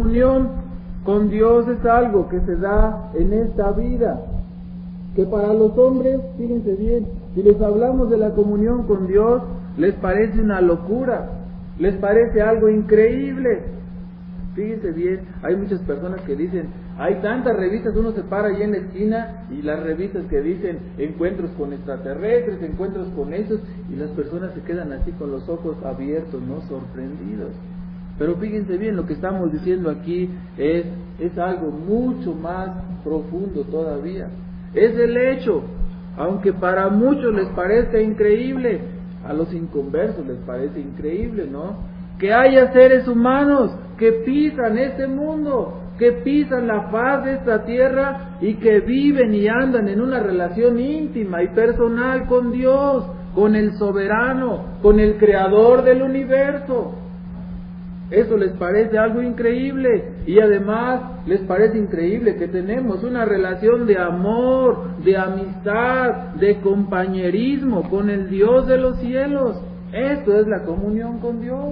comunión con Dios es algo que se da en esta vida, que para los hombres, fíjense bien, si les hablamos de la comunión con Dios, les parece una locura, les parece algo increíble. Fíjense bien, hay muchas personas que dicen, hay tantas revistas, uno se para ahí en la esquina y las revistas que dicen encuentros con extraterrestres, encuentros con esos, y las personas se quedan así con los ojos abiertos, ¿no? Sorprendidos. Pero fíjense bien, lo que estamos diciendo aquí es algo mucho más profundo todavía. Es el hecho, aunque para muchos les parezca increíble, a los inconversos les parece increíble, ¿no? Que haya seres humanos que pisan este mundo, que pisan la faz de esta tierra y que viven y andan en una relación íntima y personal con Dios, con el soberano, con el creador del universo. Eso les parece algo increíble, y además les parece increíble que tenemos una relación de amor, de amistad, de compañerismo con el Dios de los cielos. Esto es la comunión con Dios.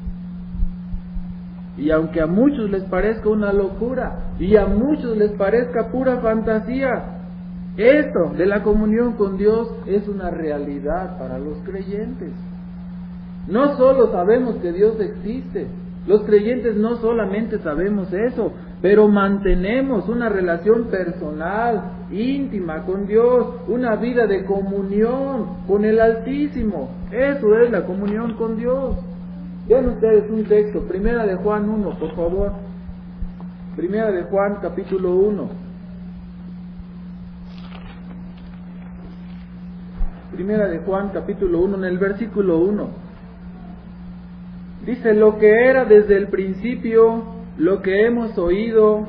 Y aunque a muchos les parezca una locura, y a muchos les parezca pura fantasía, esto de la comunión con Dios es una realidad para los creyentes. No solo sabemos que Dios existe, los creyentes no solamente sabemos eso, pero mantenemos una relación personal, íntima con Dios, una vida de comunión con el Altísimo. Eso es la comunión con Dios. Vean ustedes un texto, Primera de Juan 1, por favor. Primera de Juan, capítulo 1. Primera de Juan, capítulo 1, en el versículo 1. Dice, lo que era desde el principio, lo que hemos oído,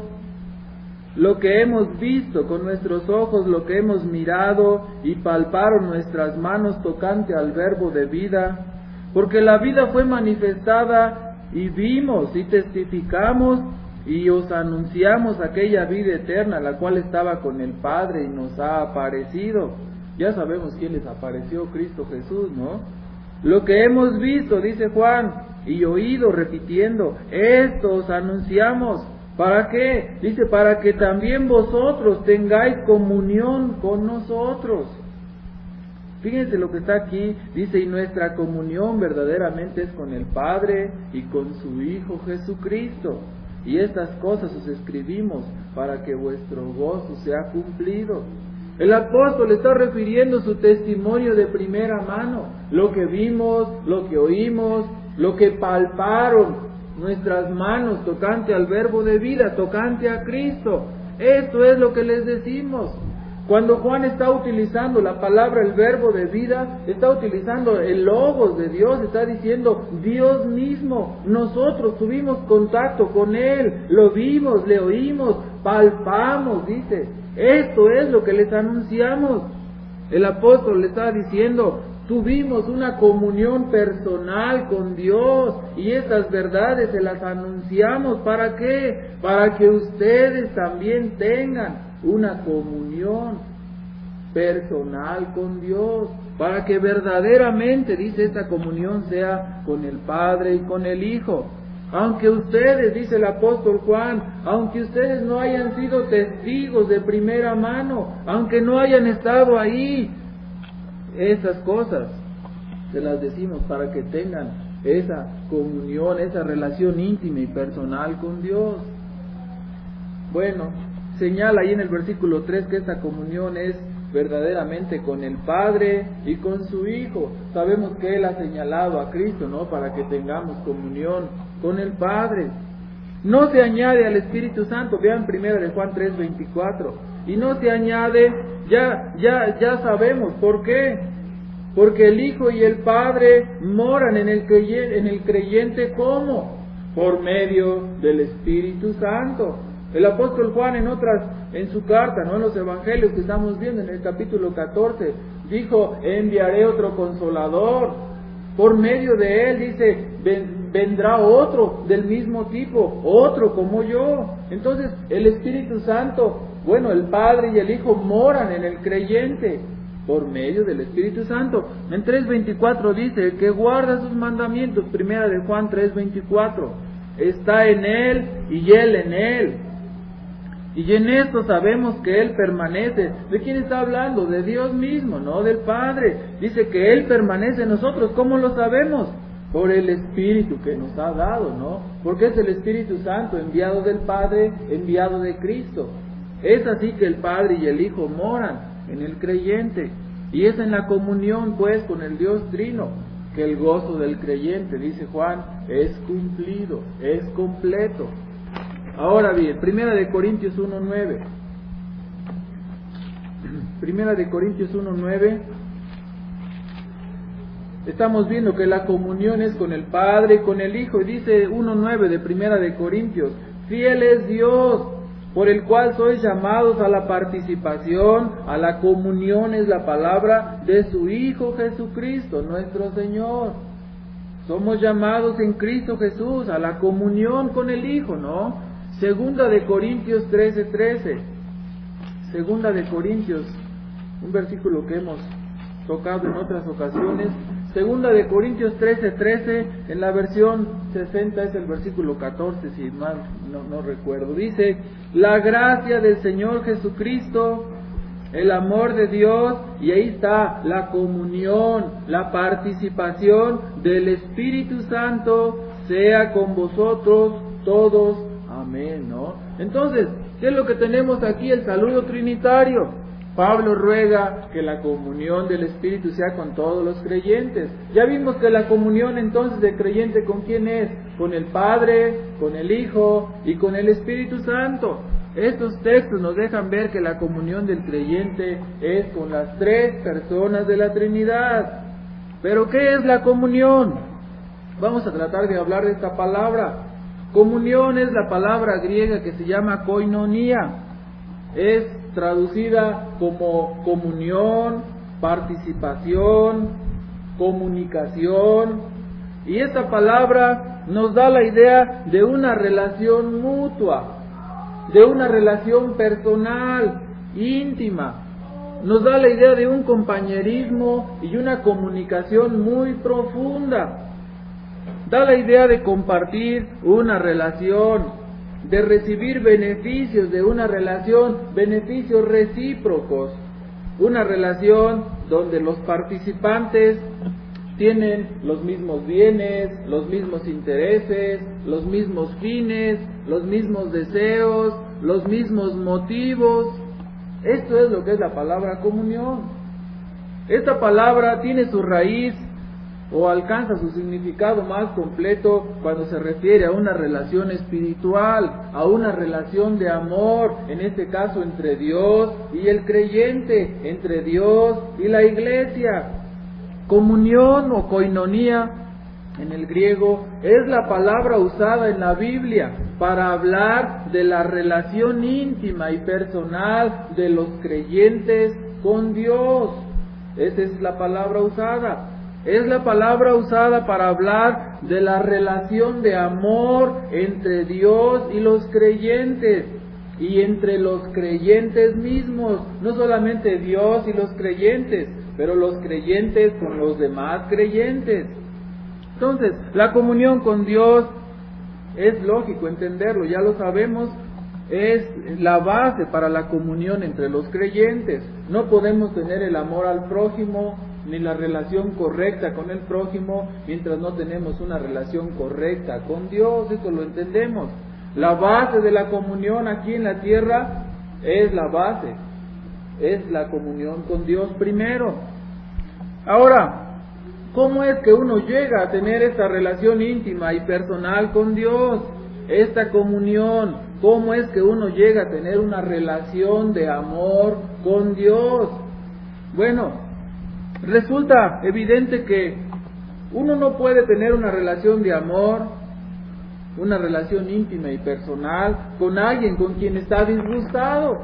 lo que hemos visto con nuestros ojos, lo que hemos mirado y palparon nuestras manos tocante al verbo de vida, porque la vida fue manifestada y vimos y testificamos y os anunciamos aquella vida eterna, la cual estaba con el Padre y nos ha aparecido. Ya sabemos quién les apareció, Cristo Jesús, ¿no? Lo que hemos visto, dice Juan, y oído, repitiendo, esto os anunciamos. ¿Para qué? Dice, para que también vosotros tengáis comunión con nosotros. Fíjense lo que está aquí, dice, y nuestra comunión verdaderamente es con el Padre y con su Hijo Jesucristo. Y estas cosas os escribimos para que vuestro gozo sea cumplido. El apóstol está refiriendo su testimonio de primera mano, lo que vimos, lo que oímos, lo que palparon nuestras manos tocante al verbo de vida, tocante a Cristo. Esto es lo que les decimos. Cuando Juan está utilizando la palabra, el verbo de vida, está utilizando el logos de Dios, está diciendo Dios mismo. Nosotros tuvimos contacto con Él, lo vimos, le oímos, palpamos, dice. Esto es lo que les anunciamos. El apóstol le está diciendo, tuvimos una comunión personal con Dios y estas verdades se las anunciamos. ¿Para qué? Para que ustedes también tengan una comunión personal con Dios, para que verdaderamente, dice, esta comunión sea con el Padre y con el Hijo. Aunque ustedes, dice el apóstol Juan, aunque ustedes no hayan sido testigos de primera mano, aunque no hayan estado ahí, esas cosas se las decimos para que tengan esa comunión, esa relación íntima y personal con Dios. Bueno, señala ahí en el versículo 3 que esta comunión es verdaderamente con el Padre y con su Hijo. Sabemos que Él ha señalado a Cristo, ¿no? Para que tengamos comunión con el Padre. No se añade al Espíritu Santo, vean 1 de Juan 3:24, y no se añade, ya sabemos, ¿por qué? Porque el Hijo y el Padre moran en el creyente, ¿cómo? Por medio del Espíritu Santo. El apóstol Juan en su carta, ¿no? En los evangelios que estamos viendo en el capítulo 14, dijo, enviaré otro consolador. Por medio de él, dice, vendrá otro del mismo tipo, otro como yo. Entonces, el Espíritu Santo, bueno, el Padre y el Hijo moran en el creyente por medio del Espíritu Santo. En 3:24 dice, el que guarda sus mandamientos, 1 de Juan 3:24, está en Él y Él en Él. Y en esto sabemos que Él permanece. ¿De quién está hablando? De Dios mismo, no del Padre. Dice que Él permanece en nosotros. ¿Cómo lo sabemos? Por el Espíritu que nos ha dado, ¿no? Porque es el Espíritu Santo, enviado del Padre, enviado de Cristo. Es así que el Padre y el Hijo moran en el creyente. Y es en la comunión, pues, con el Dios Trino, que el gozo del creyente, dice Juan, es cumplido, es completo. Ahora bien, Primera de Corintios 1:9. Primera de Corintios 1:9. Estamos viendo que la comunión es con el Padre y con el Hijo. Y dice 1:9 de Primera de Corintios: fiel es Dios, por el cual sois llamados a la participación, a la comunión, es la palabra, de su Hijo Jesucristo, nuestro Señor. Somos llamados en Cristo Jesús a la comunión con el Hijo, ¿no? Segunda de Corintios 13:13. Segunda de Corintios, un versículo que hemos tocado en otras ocasiones. Segunda de Corintios 13:13, en la versión 60 es el versículo 14, si mal no recuerdo. Dice: la gracia del Señor Jesucristo, el amor de Dios, y ahí está la comunión, la participación del Espíritu Santo, sea con vosotros todos. Amén, ¿no? Entonces, ¿qué es lo que tenemos aquí? El saludo trinitario. Pablo ruega que la comunión del Espíritu sea con todos los creyentes. Ya vimos que la comunión entonces del creyente, ¿con quién es? Con el Padre, con el Hijo y con el Espíritu Santo. Estos textos nos dejan ver que la comunión del creyente es con las tres personas de la Trinidad. ¿Pero qué es la comunión? Vamos a tratar de hablar de esta palabra. Comunión es la palabra griega que se llama koinonia. Es traducida como comunión, participación, comunicación. Y esta palabra nos da la idea de una relación mutua, de una relación personal, íntima. Nos da la idea de un compañerismo y una comunicación muy profunda. Da la idea de compartir una relación, de recibir beneficios de una relación, beneficios recíprocos. Una relación donde los participantes tienen los mismos bienes, los mismos intereses, los mismos fines, los mismos deseos, los mismos motivos. Esto es lo que es la palabra comunión. Esta palabra tiene su raíz o alcanza su significado más completo cuando se refiere a una relación espiritual, a una relación de amor, en este caso entre Dios y el creyente, entre Dios y la iglesia. Comunión o koinonia en el griego es la palabra usada en la Biblia para hablar de la relación íntima y personal de los creyentes con Dios. Esa es la palabra usada. Es la palabra usada para hablar de la relación de amor entre Dios y los creyentes, y entre los creyentes mismos, no solamente Dios y los creyentes, pero los creyentes con los demás creyentes. Entonces, la comunión con Dios es lógico entenderlo, ya lo sabemos, es la base para la comunión entre los creyentes. No podemos tener el amor al prójimo ni la relación correcta con el prójimo mientras no tenemos una relación correcta con Dios. Eso lo entendemos. La base de la comunión aquí en la tierra es la base, es la comunión con Dios primero. Ahora, ¿cómo es que uno llega a tener esta relación íntima y personal con Dios? Esta comunión, ¿cómo es que uno llega a tener una relación de amor con Dios? Bueno, resulta evidente que uno no puede tener una relación de amor, una relación íntima y personal con alguien con quien está disgustado.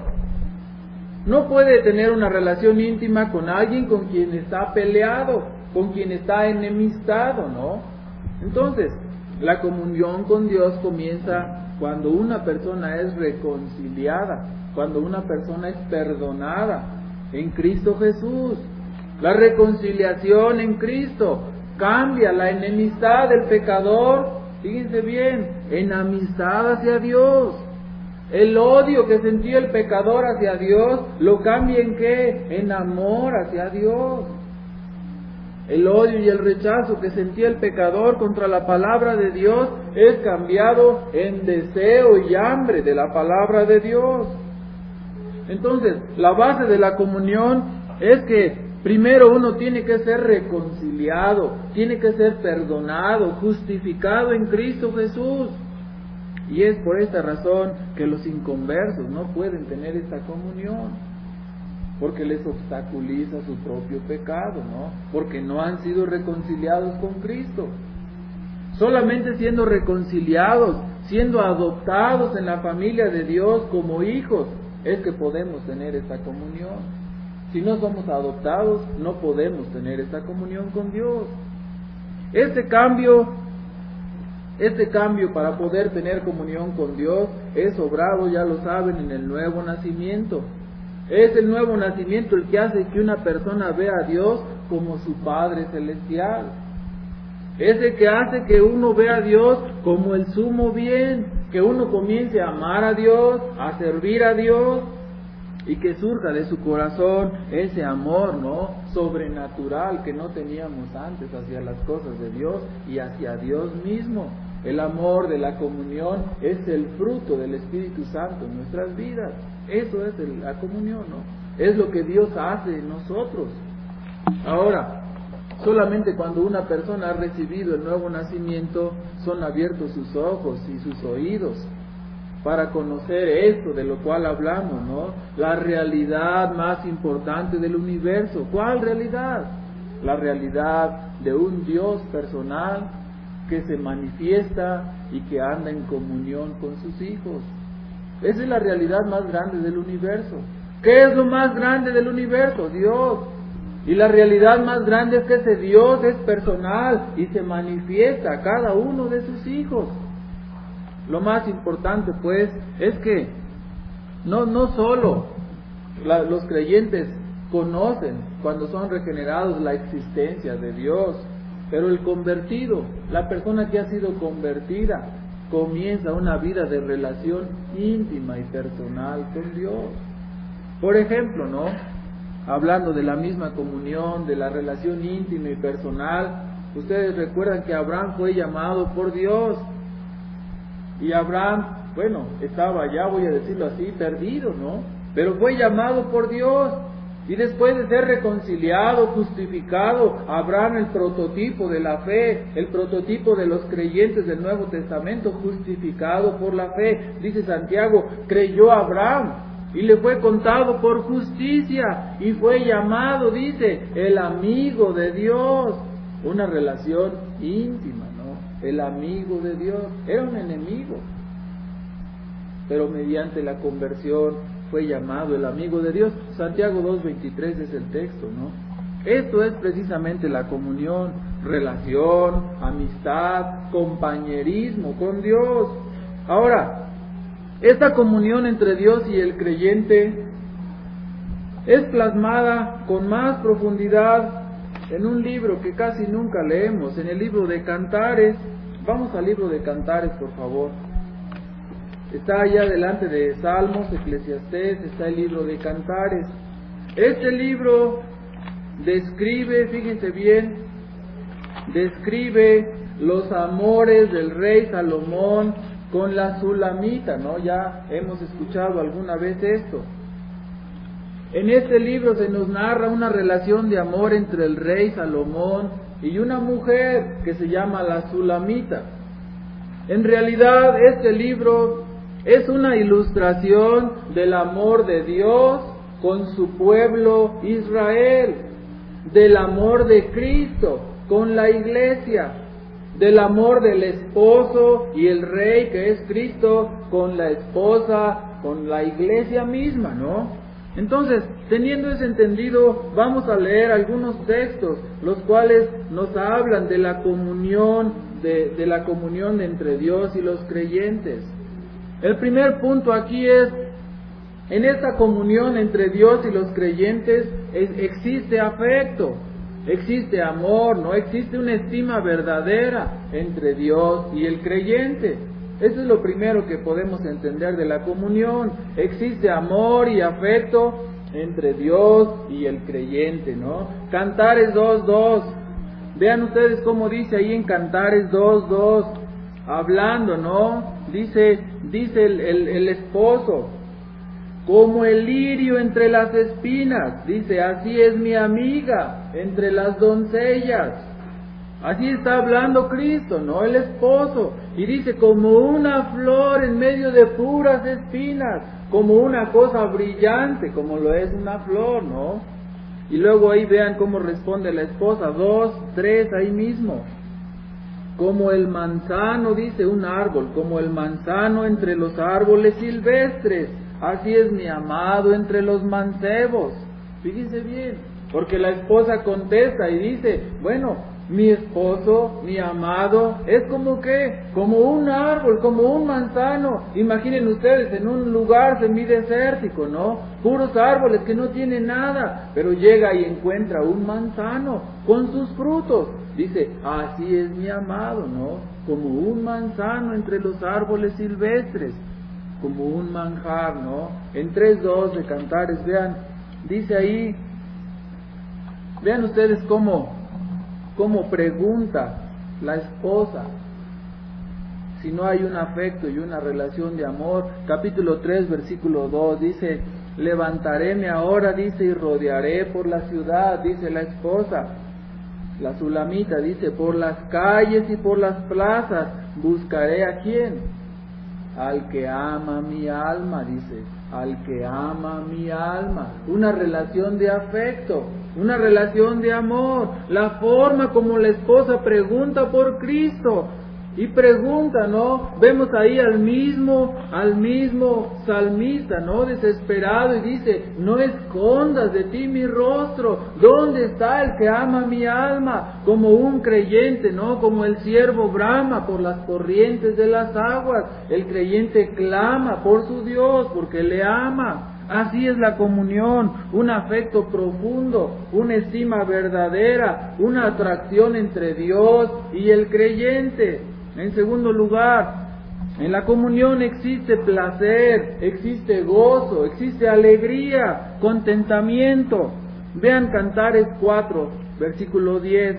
No puede tener una relación íntima con alguien con quien está peleado, con quien está enemistado, ¿no? Entonces, la comunión con Dios comienza cuando una persona es reconciliada, cuando una persona es perdonada en Cristo Jesús. La reconciliación en Cristo cambia la enemistad del pecador Fíjense bien, en amistad hacia Dios. El odio que sentía el pecador hacia Dios, lo cambia en ¿qué? En amor hacia Dios. El odio y el rechazo que sentía el pecador contra la palabra de Dios es cambiado en deseo y hambre de la palabra de Dios. Entonces, la base de la comunión es que primero uno tiene que ser reconciliado, tiene que ser perdonado, justificado en Cristo Jesús. Y es por esta razón que los inconversos no pueden tener esta comunión, porque les obstaculiza su propio pecado, ¿no? Porque no han sido reconciliados con Cristo. Solamente siendo reconciliados, siendo adoptados en la familia de Dios como hijos, es que podemos tener esta comunión. Si no somos adoptados, no podemos tener esta comunión con Dios. Este cambio para poder tener comunión con Dios es obrado, ya lo saben, en el nuevo nacimiento. Es el nuevo nacimiento el que hace que una persona vea a Dios como su Padre Celestial. Es el que hace que uno vea a Dios como el sumo bien, que uno comience a amar a Dios, a servir a Dios, y que surja de su corazón ese amor, ¿no?, sobrenatural que no teníamos antes hacia las cosas de Dios y hacia Dios mismo. El amor de la comunión es el fruto del Espíritu Santo en nuestras vidas. Eso es la comunión, ¿no? Es lo que Dios hace en nosotros. Ahora, solamente cuando una persona ha recibido el nuevo nacimiento son abiertos sus ojos y sus oídos para conocer esto de lo cual hablamos, ¿no? La realidad más importante del universo. ¿Cuál realidad? La realidad de un Dios personal que se manifiesta y que anda en comunión con sus hijos. Esa es la realidad más grande del universo. ¿Qué es lo más grande del universo? Dios. Y la realidad más grande es que ese Dios es personal y se manifiesta a cada uno de sus hijos. Lo más importante, pues, es que no solo los creyentes conocen cuando son regenerados la existencia de Dios, pero el convertido, la persona que ha sido convertida, comienza una vida de relación íntima y personal con Dios. Por ejemplo, ¿no?, hablando de la misma comunión, de la relación íntima y personal, ustedes recuerdan que Abraham fue llamado por Dios. Y Abraham, bueno, estaba ya, voy a decirlo así, perdido, ¿no? Pero fue llamado por Dios. Y después de ser reconciliado, justificado, Abraham, el prototipo de la fe, el prototipo de los creyentes del Nuevo Testamento, justificado por la fe. Dice Santiago, creyó Abraham y le fue contado por justicia y fue llamado, dice, el amigo de Dios. Una relación íntima, ¿no? El amigo de Dios. Era un enemigo, pero mediante la conversión fue llamado el amigo de Dios. Santiago 2:23 es el texto, ¿no? Esto es precisamente la comunión, relación, amistad, compañerismo con Dios. Ahora, esta comunión entre Dios y el creyente es plasmada con más profundidad en un libro que casi nunca leemos, en el libro de Cantares. Vamos al libro de Cantares, por favor. Está allá delante de Salmos, Eclesiastés, está el libro de Cantares. Este libro describe, fíjense bien, describe los amores del rey Salomón con la Sulamita, ¿no? Ya hemos escuchado alguna vez esto. En este libro se nos narra una relación de amor entre el rey Salomón y una mujer que se llama la Sulamita. En realidad, este libro es una ilustración del amor de Dios con su pueblo Israel, del amor de Cristo con la iglesia, del amor del esposo y el rey que es Cristo con la esposa, con la iglesia misma, ¿no? Entonces, teniendo eso entendido, vamos a leer algunos textos, los cuales nos hablan de la comunión, de la comunión entre Dios y los creyentes. El primer punto aquí es, en esta comunión entre Dios y los creyentes existe afecto. existe amor, no existe una estima verdadera entre Dios y el creyente. Eso es lo primero que podemos entender de la comunión. Existe amor y afecto entre Dios y el creyente, ¿no? Cantares 2:2. Vean ustedes cómo dice ahí en Cantares 2:2, hablando, ¿no? Dice el esposo, como el lirio entre las espinas, dice, así es mi amiga entre las doncellas. Así está hablando Cristo, ¿no? El esposo. Y dice, como una flor en medio de puras espinas, como una cosa brillante, como lo es una flor, ¿no? Y luego ahí vean cómo responde la esposa, 2:3 ahí mismo. Como el manzano, dice un árbol, como el manzano entre los árboles silvestres, así es mi amado entre los mancebos. Fíjense bien, porque la esposa contesta y dice, bueno, mi esposo, mi amado, es como que, como un árbol, como un manzano. Imaginen ustedes en un lugar semidesértico, ¿no? Puros árboles que no tienen nada, pero llega y encuentra un manzano con sus frutos. Dice, así es mi amado, ¿no? Como un manzano entre los árboles silvestres, como un manjar, ¿no? En 3:2 de Cantares, vean, dice ahí, vean ustedes cómo pregunta la esposa si no hay un afecto y una relación de amor. Capítulo 3, versículo 2, dice, levantaréme ahora, dice, y rodearé por la ciudad, dice la esposa. La sulamita dice, por las calles y por las plazas, buscaré ¿a quién? Al que ama mi alma, dice, al que ama mi alma. Una relación de afecto, una relación de amor, la forma como la esposa pregunta por Cristo. Y pregunta, ¿no? Vemos ahí al mismo salmista, ¿no? Desesperado, y dice, no escondas de ti mi rostro. ¿Dónde está el que ama mi alma? Como un creyente, ¿no? Como el siervo brama por las corrientes de las aguas. El creyente clama por su Dios porque le ama. Así es la comunión, un afecto profundo, una estima verdadera, una atracción entre Dios y el creyente. En segundo lugar, en la comunión existe placer, existe gozo, existe alegría, contentamiento. Vean Cantares 4, versículo 10,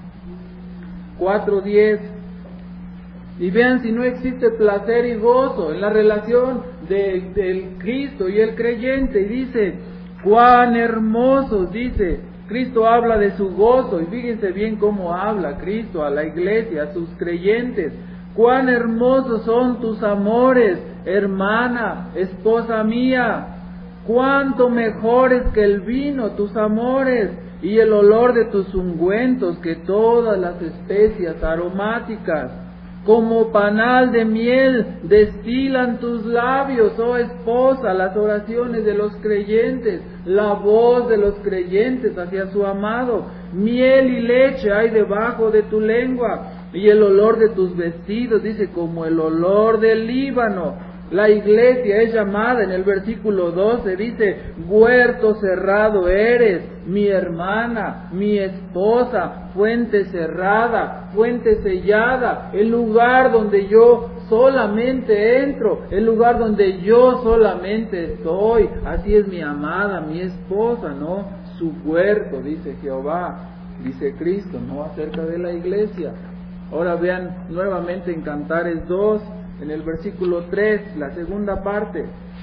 4:10. Y vean si no existe placer y gozo en la relación del Cristo y el creyente. Y dice, cuán hermosos, dice, Cristo habla de su gozo, y fíjense bien cómo habla Cristo a la iglesia, a sus creyentes. Cuán hermosos son tus amores, hermana, esposa mía. Cuánto mejores que el vino tus amores, y el olor de tus ungüentos que todas las especias aromáticas. Como panal de miel destilan tus labios, oh esposa, las oraciones de los creyentes, la voz de los creyentes hacia su amado. Miel y leche hay debajo de tu lengua, y el olor de tus vestidos, dice, como el olor del Líbano. La iglesia es llamada en el versículo 12, dice, huerto cerrado eres, mi hermana, mi esposa, fuente cerrada, fuente sellada, el lugar donde yo solamente entro, el lugar donde yo solamente estoy. Así es mi amada, mi esposa, ¿no? Su huerto, dice Jehová, dice Cristo, ¿no? Acerca de la iglesia. Ahora vean nuevamente en Cantares 2, en el versículo 3, la segunda parte.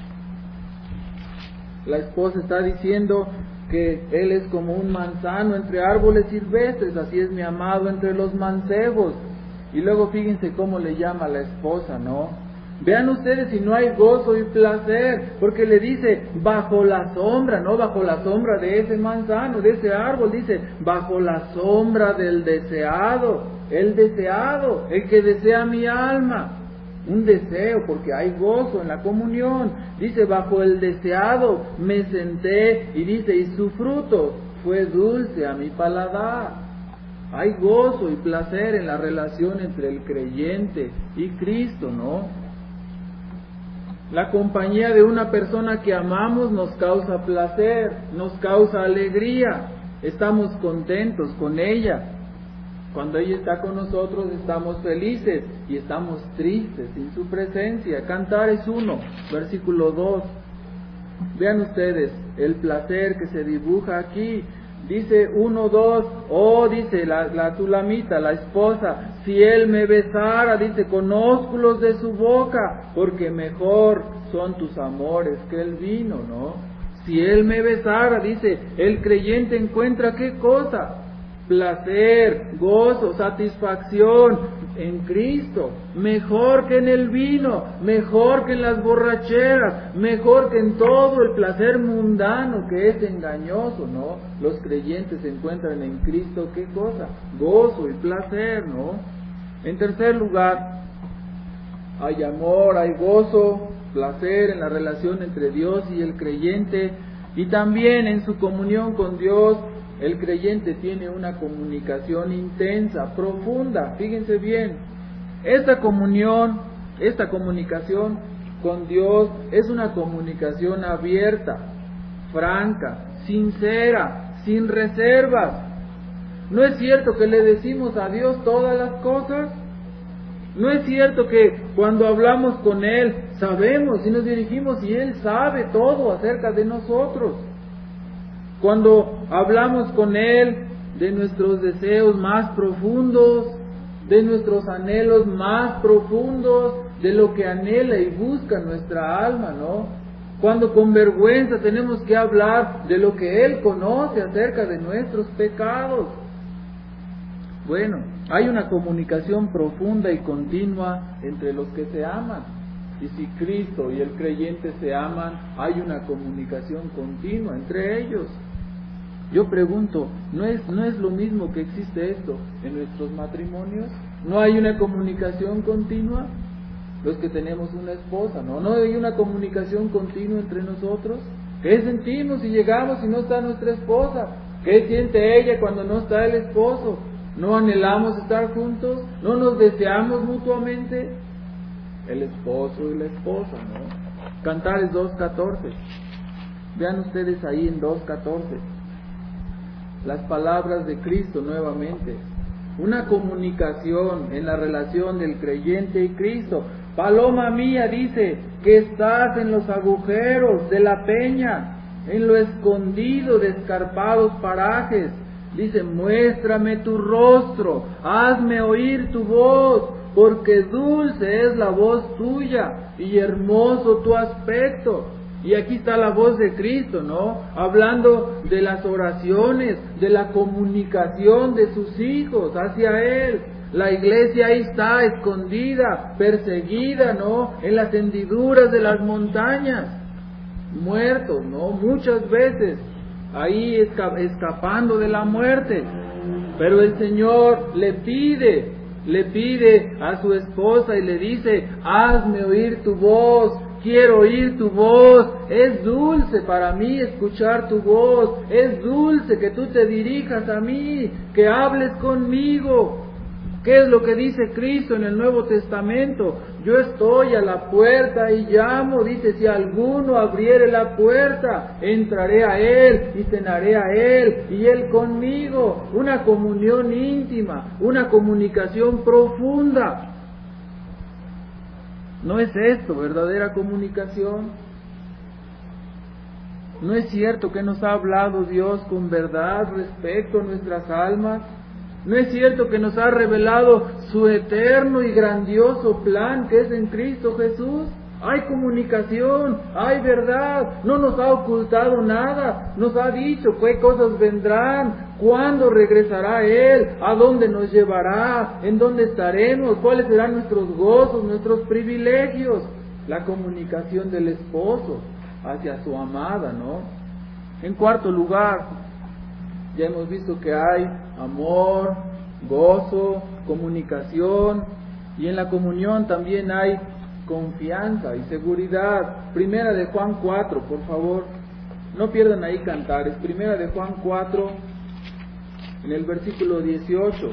La esposa está diciendo que él es como un manzano entre árboles silvestres, así es mi amado entre los mancebos. Y luego fíjense cómo le llama a la esposa, ¿no? Vean ustedes si no hay gozo y placer, porque le dice, bajo la sombra, no bajo la sombra de ese manzano, de ese árbol, dice, bajo la sombra del deseado, el que desea mi alma. Un deseo, porque hay gozo en la comunión. Dice, bajo el deseado me senté, y dice, y su fruto fue dulce a mi paladar. Hay gozo y placer en la relación entre el creyente y Cristo, ¿no? La compañía de una persona que amamos nos causa placer, nos causa alegría. estamos contentos con ella. Cuando ella está con nosotros estamos felices y estamos tristes sin su presencia. Cantares 1, versículo 2. Vean ustedes el placer que se dibuja aquí. Dice 1:2, oh, dice la Sulamita, la esposa, si él me besara, dice, con ósculos de su boca, porque mejor son tus amores que el vino, ¿no? Si él me besara, dice, el creyente encuentra ¿qué cosa? Placer, gozo, satisfacción en Cristo, mejor que en el vino, mejor que en las borracheras, mejor que en todo el placer mundano que es engañoso, ¿no? Los creyentes encuentran en Cristo ¿qué cosa? Gozo y placer, ¿no? En tercer lugar, hay amor, hay gozo, placer en la relación entre Dios y el creyente, y también en su comunión con Dios. El creyente tiene una comunicación intensa, profunda. Fíjense bien, esta comunicación con Dios es una comunicación abierta, franca, sincera, sin reservas. ¿No es cierto que le decimos a Dios todas las cosas? ¿No es cierto que cuando hablamos con Él sabemos y nos dirigimos y Él sabe todo acerca de nosotros? Cuando hablamos con Él de nuestros deseos más profundos, de nuestros anhelos más profundos, de lo que anhela y busca nuestra alma, ¿no? Cuando con vergüenza tenemos que hablar de lo que Él conoce acerca de nuestros pecados. Bueno, hay una comunicación profunda y continua entre los que se aman. Y si Cristo y el creyente se aman, hay una comunicación continua entre ellos. Yo pregunto, ¿no es lo mismo que existe esto en nuestros matrimonios? ¿No hay una comunicación continua? Los que tenemos una esposa, ¿no hay una comunicación continua entre nosotros? ¿Qué sentimos si llegamos y no está nuestra esposa? ¿Qué siente ella cuando no está el esposo? ¿No anhelamos estar juntos? ¿No nos deseamos mutuamente? El esposo y la esposa, ¿no? Cantares 2:14. Vean ustedes ahí en 2:14. Las palabras de Cristo nuevamente. Una comunicación en la relación del creyente y Cristo. Paloma mía, dice, que estás en los agujeros de la peña, en lo escondido de escarpados parajes. Dice, muéstrame tu rostro, hazme oír tu voz, porque dulce es la voz tuya y hermoso tu aspecto. Y aquí está la voz de Cristo, ¿no? Hablando de las oraciones, de la comunicación de sus hijos hacia Él. La iglesia ahí está escondida, perseguida, ¿no? En las hendiduras de las montañas, muertos, ¿no? Muchas veces ahí escapando de la muerte. Pero el Señor le pide a su esposa y le dice, hazme oír tu voz. Quiero oír tu voz, es dulce para mí escuchar tu voz, es dulce que tú te dirijas a mí, que hables conmigo. ¿Qué es lo que dice Cristo en el Nuevo Testamento? Yo estoy a la puerta y llamo, dice, si alguno abriere la puerta, entraré a Él y cenaré a Él y Él conmigo. Una comunión íntima, una comunicación profunda. ¿No es esto verdadera comunicación? ¿No es cierto que nos ha hablado Dios con verdad respecto a nuestras almas? ¿No es cierto que nos ha revelado su eterno y grandioso plan que es en Cristo Jesús? Hay comunicación, hay verdad, no nos ha ocultado nada, nos ha dicho qué cosas vendrán, cuándo regresará Él, a dónde nos llevará, en dónde estaremos, cuáles serán nuestros gozos, nuestros privilegios. La comunicación del esposo hacia su amada, ¿no? En cuarto lugar, ya hemos visto que hay amor, gozo, comunicación, y en la comunión también hay confianza y seguridad. Primera de Juan 4, por favor, no pierdan ahí Cantares. Primera de Juan 4, en el versículo 18.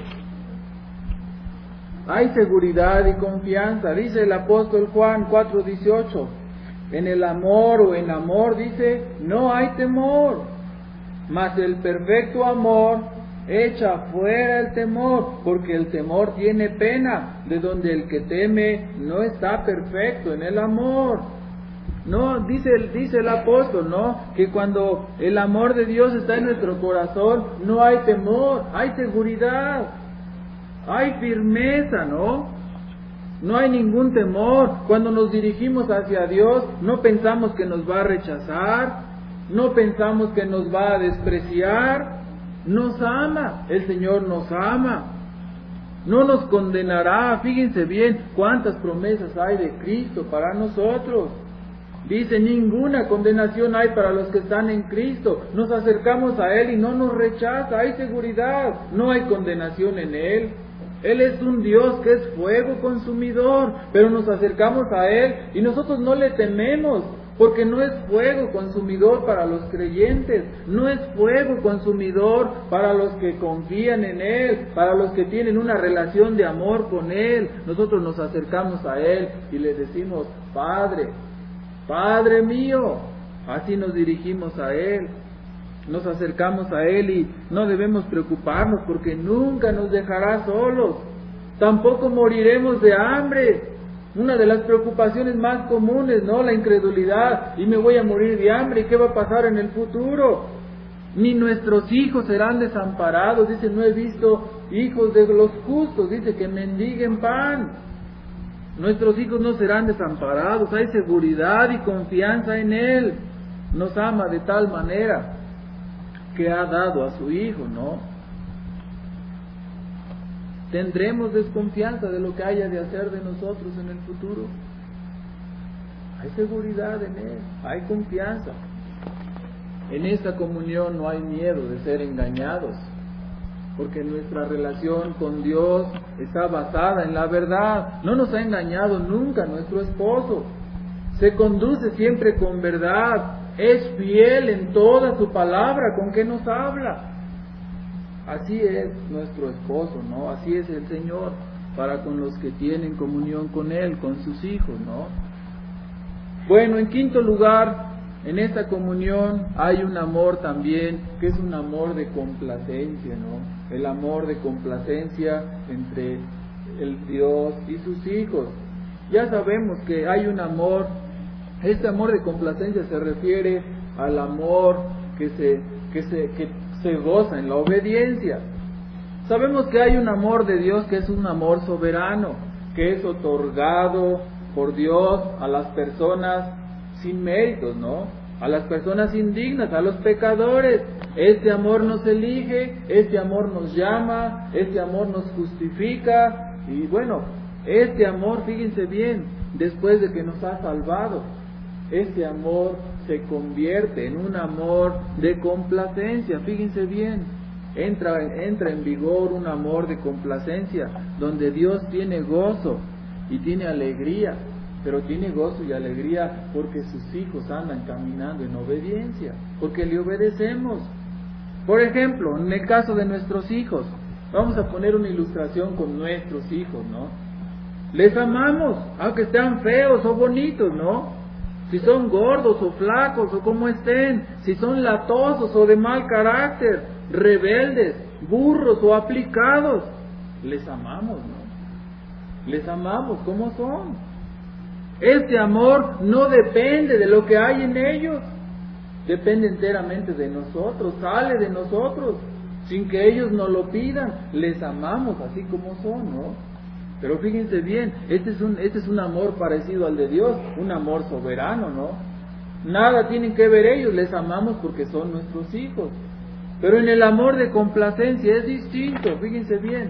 Hay seguridad y confianza, dice el apóstol Juan 4:18. En el amor o en amor, dice, no hay temor. Mas el perfecto amor echa fuera el temor, porque el temor tiene pena, de donde el que teme no está perfecto en el amor. No, dice el apóstol, ¿no? Que cuando el amor de Dios está en nuestro corazón, no hay temor, hay seguridad, hay firmeza, ¿no? No hay ningún temor. Cuando nos dirigimos hacia Dios, no pensamos que nos va a rechazar, no pensamos que nos va a despreciar. Nos ama, el Señor nos ama, no nos condenará. Fíjense bien cuántas promesas hay de Cristo para nosotros. Dice, ninguna condenación hay para los que están en Cristo. Nos acercamos a Él y no nos rechaza, hay seguridad, no hay condenación en Él. Él es un Dios que es fuego consumidor, pero nos acercamos a Él y nosotros no le tememos, porque no es fuego consumidor para los creyentes, no es fuego consumidor para los que confían en Él, para los que tienen una relación de amor con Él. Nosotros nos acercamos a Él y le decimos, Padre, Padre mío, así nos dirigimos a Él. Nos acercamos a Él y no debemos preocuparnos porque nunca nos dejará solos, tampoco moriremos de hambre. Una de las preocupaciones más comunes, ¿no? La incredulidad, y me voy a morir de hambre, ¿y qué va a pasar en el futuro? Ni nuestros hijos serán desamparados, dice, no he visto hijos de los justos, dice, que mendiguen pan. Nuestros hijos no serán desamparados, hay seguridad y confianza en Él. Nos ama de tal manera que ha dado a su Hijo, ¿no? ¿Tendremos desconfianza de lo que haya de hacer de nosotros en el futuro? Hay seguridad en Él, hay confianza. En esta comunión no hay miedo de ser engañados, porque nuestra relación con Dios está basada en la verdad. No nos ha engañado nunca nuestro esposo. Se conduce siempre con verdad. Es fiel en toda su palabra con que nos habla. Así es nuestro esposo, ¿no? Así es el Señor para con los que tienen comunión con Él, con sus hijos, ¿no? Bueno, en quinto lugar, en esta comunión hay un amor también, que es un amor de complacencia, ¿no? El amor de complacencia entre el Dios y sus hijos. Ya sabemos que hay un amor, este amor de complacencia se refiere al amor que se goza en la obediencia. Sabemos que hay un amor de Dios que es un amor soberano, que es otorgado por Dios a las personas sin méritos, ¿no? A las personas indignas, a los pecadores. Este amor nos elige, este amor nos llama, este amor nos justifica. Y bueno, este amor, fíjense bien, después de que nos ha salvado, este amor se convierte en un amor de complacencia. Fíjense bien, entra en vigor un amor de complacencia, donde Dios tiene gozo y tiene alegría, pero tiene gozo y alegría porque sus hijos andan caminando en obediencia, porque le obedecemos. Por ejemplo, en el caso de nuestros hijos, vamos a poner una ilustración con nuestros hijos, ¿no? Les amamos, aunque sean feos o bonitos, ¿no? Si son gordos o flacos o como estén, si son latosos o de mal carácter, rebeldes, burros o aplicados, les amamos, ¿no? Les amamos como son. Este amor no depende de lo que hay en ellos, depende enteramente de nosotros, sale de nosotros, sin que ellos nos lo pidan. Les amamos así como son, ¿no? Pero fíjense bien, este es un amor parecido al de Dios, un amor soberano, ¿no? Nada tienen que ver ellos, les amamos porque son nuestros hijos. Pero en el amor de complacencia es distinto, fíjense bien.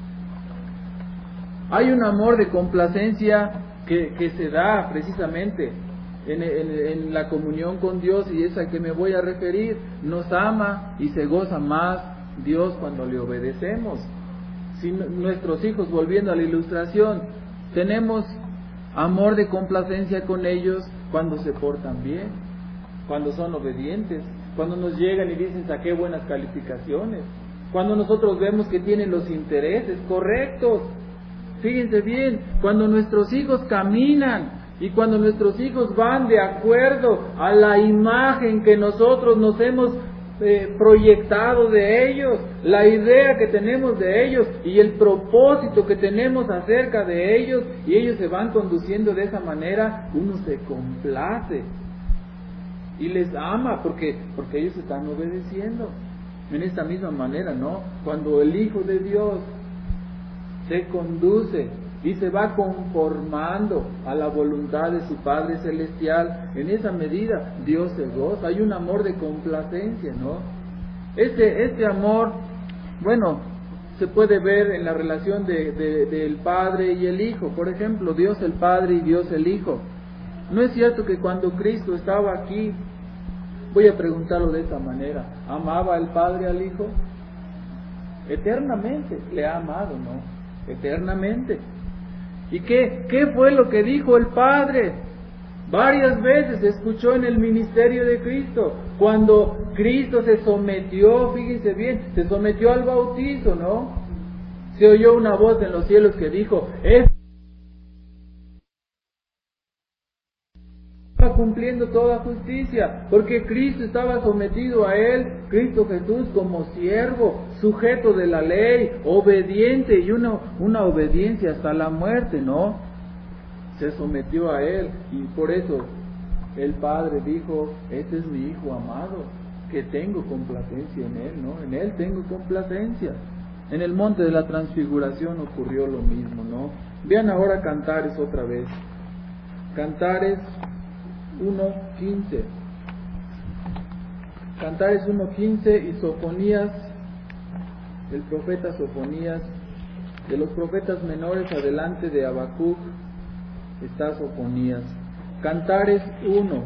Hay un amor de complacencia que se da precisamente en la comunión con Dios, y es a que me voy a referir. Nos ama y se goza más Dios cuando le obedecemos. Si nuestros hijos, volviendo a la ilustración, tenemos amor de complacencia con ellos cuando se portan bien, cuando son obedientes, cuando nos llegan y dicen saqué buenas calificaciones, cuando nosotros vemos que tienen los intereses correctos. Fíjense bien, cuando nuestros hijos caminan y cuando nuestros hijos van de acuerdo a la imagen que nosotros nos hemos proyectado de ellos, la idea que tenemos de ellos y el propósito que tenemos acerca de ellos, y ellos se van conduciendo de esa manera, uno se complace y les ama porque ellos están obedeciendo. En esta misma manera, ¿no? Cuando el Hijo de Dios se conduce y se va conformando a la voluntad de su Padre Celestial, en esa medida Dios se goza, hay un amor de complacencia, ¿no? Este amor, bueno, se puede ver en la relación del Padre y el Hijo. Por ejemplo, Dios el Padre y Dios el Hijo. ¿No es cierto que cuando Cristo estaba aquí, voy a preguntarlo de esta manera, ¿amaba el Padre al Hijo? Eternamente le ha amado, ¿no? Eternamente. ¿Y qué fue lo que dijo el Padre? Varias veces se escuchó en el ministerio de Cristo, cuando Cristo se sometió, fíjense bien, se sometió al bautizo, ¿no? Se oyó una voz en los cielos que dijo, cumpliendo toda justicia, porque Cristo estaba sometido a él, Cristo Jesús como siervo, sujeto de la ley, obediente, y una obediencia hasta la muerte, ¿no? Se sometió a él, y por eso el Padre dijo, este es mi Hijo amado, que tengo complacencia en él, ¿no? En él tengo complacencia. En el monte de la transfiguración ocurrió lo mismo, ¿no? Vean ahora Cantares otra vez. Cantares 1:15. Cantares 1:15 y Sofonías, el profeta Sofonías, de los profetas menores adelante de Habacuc está Sofonías. Cantares 1.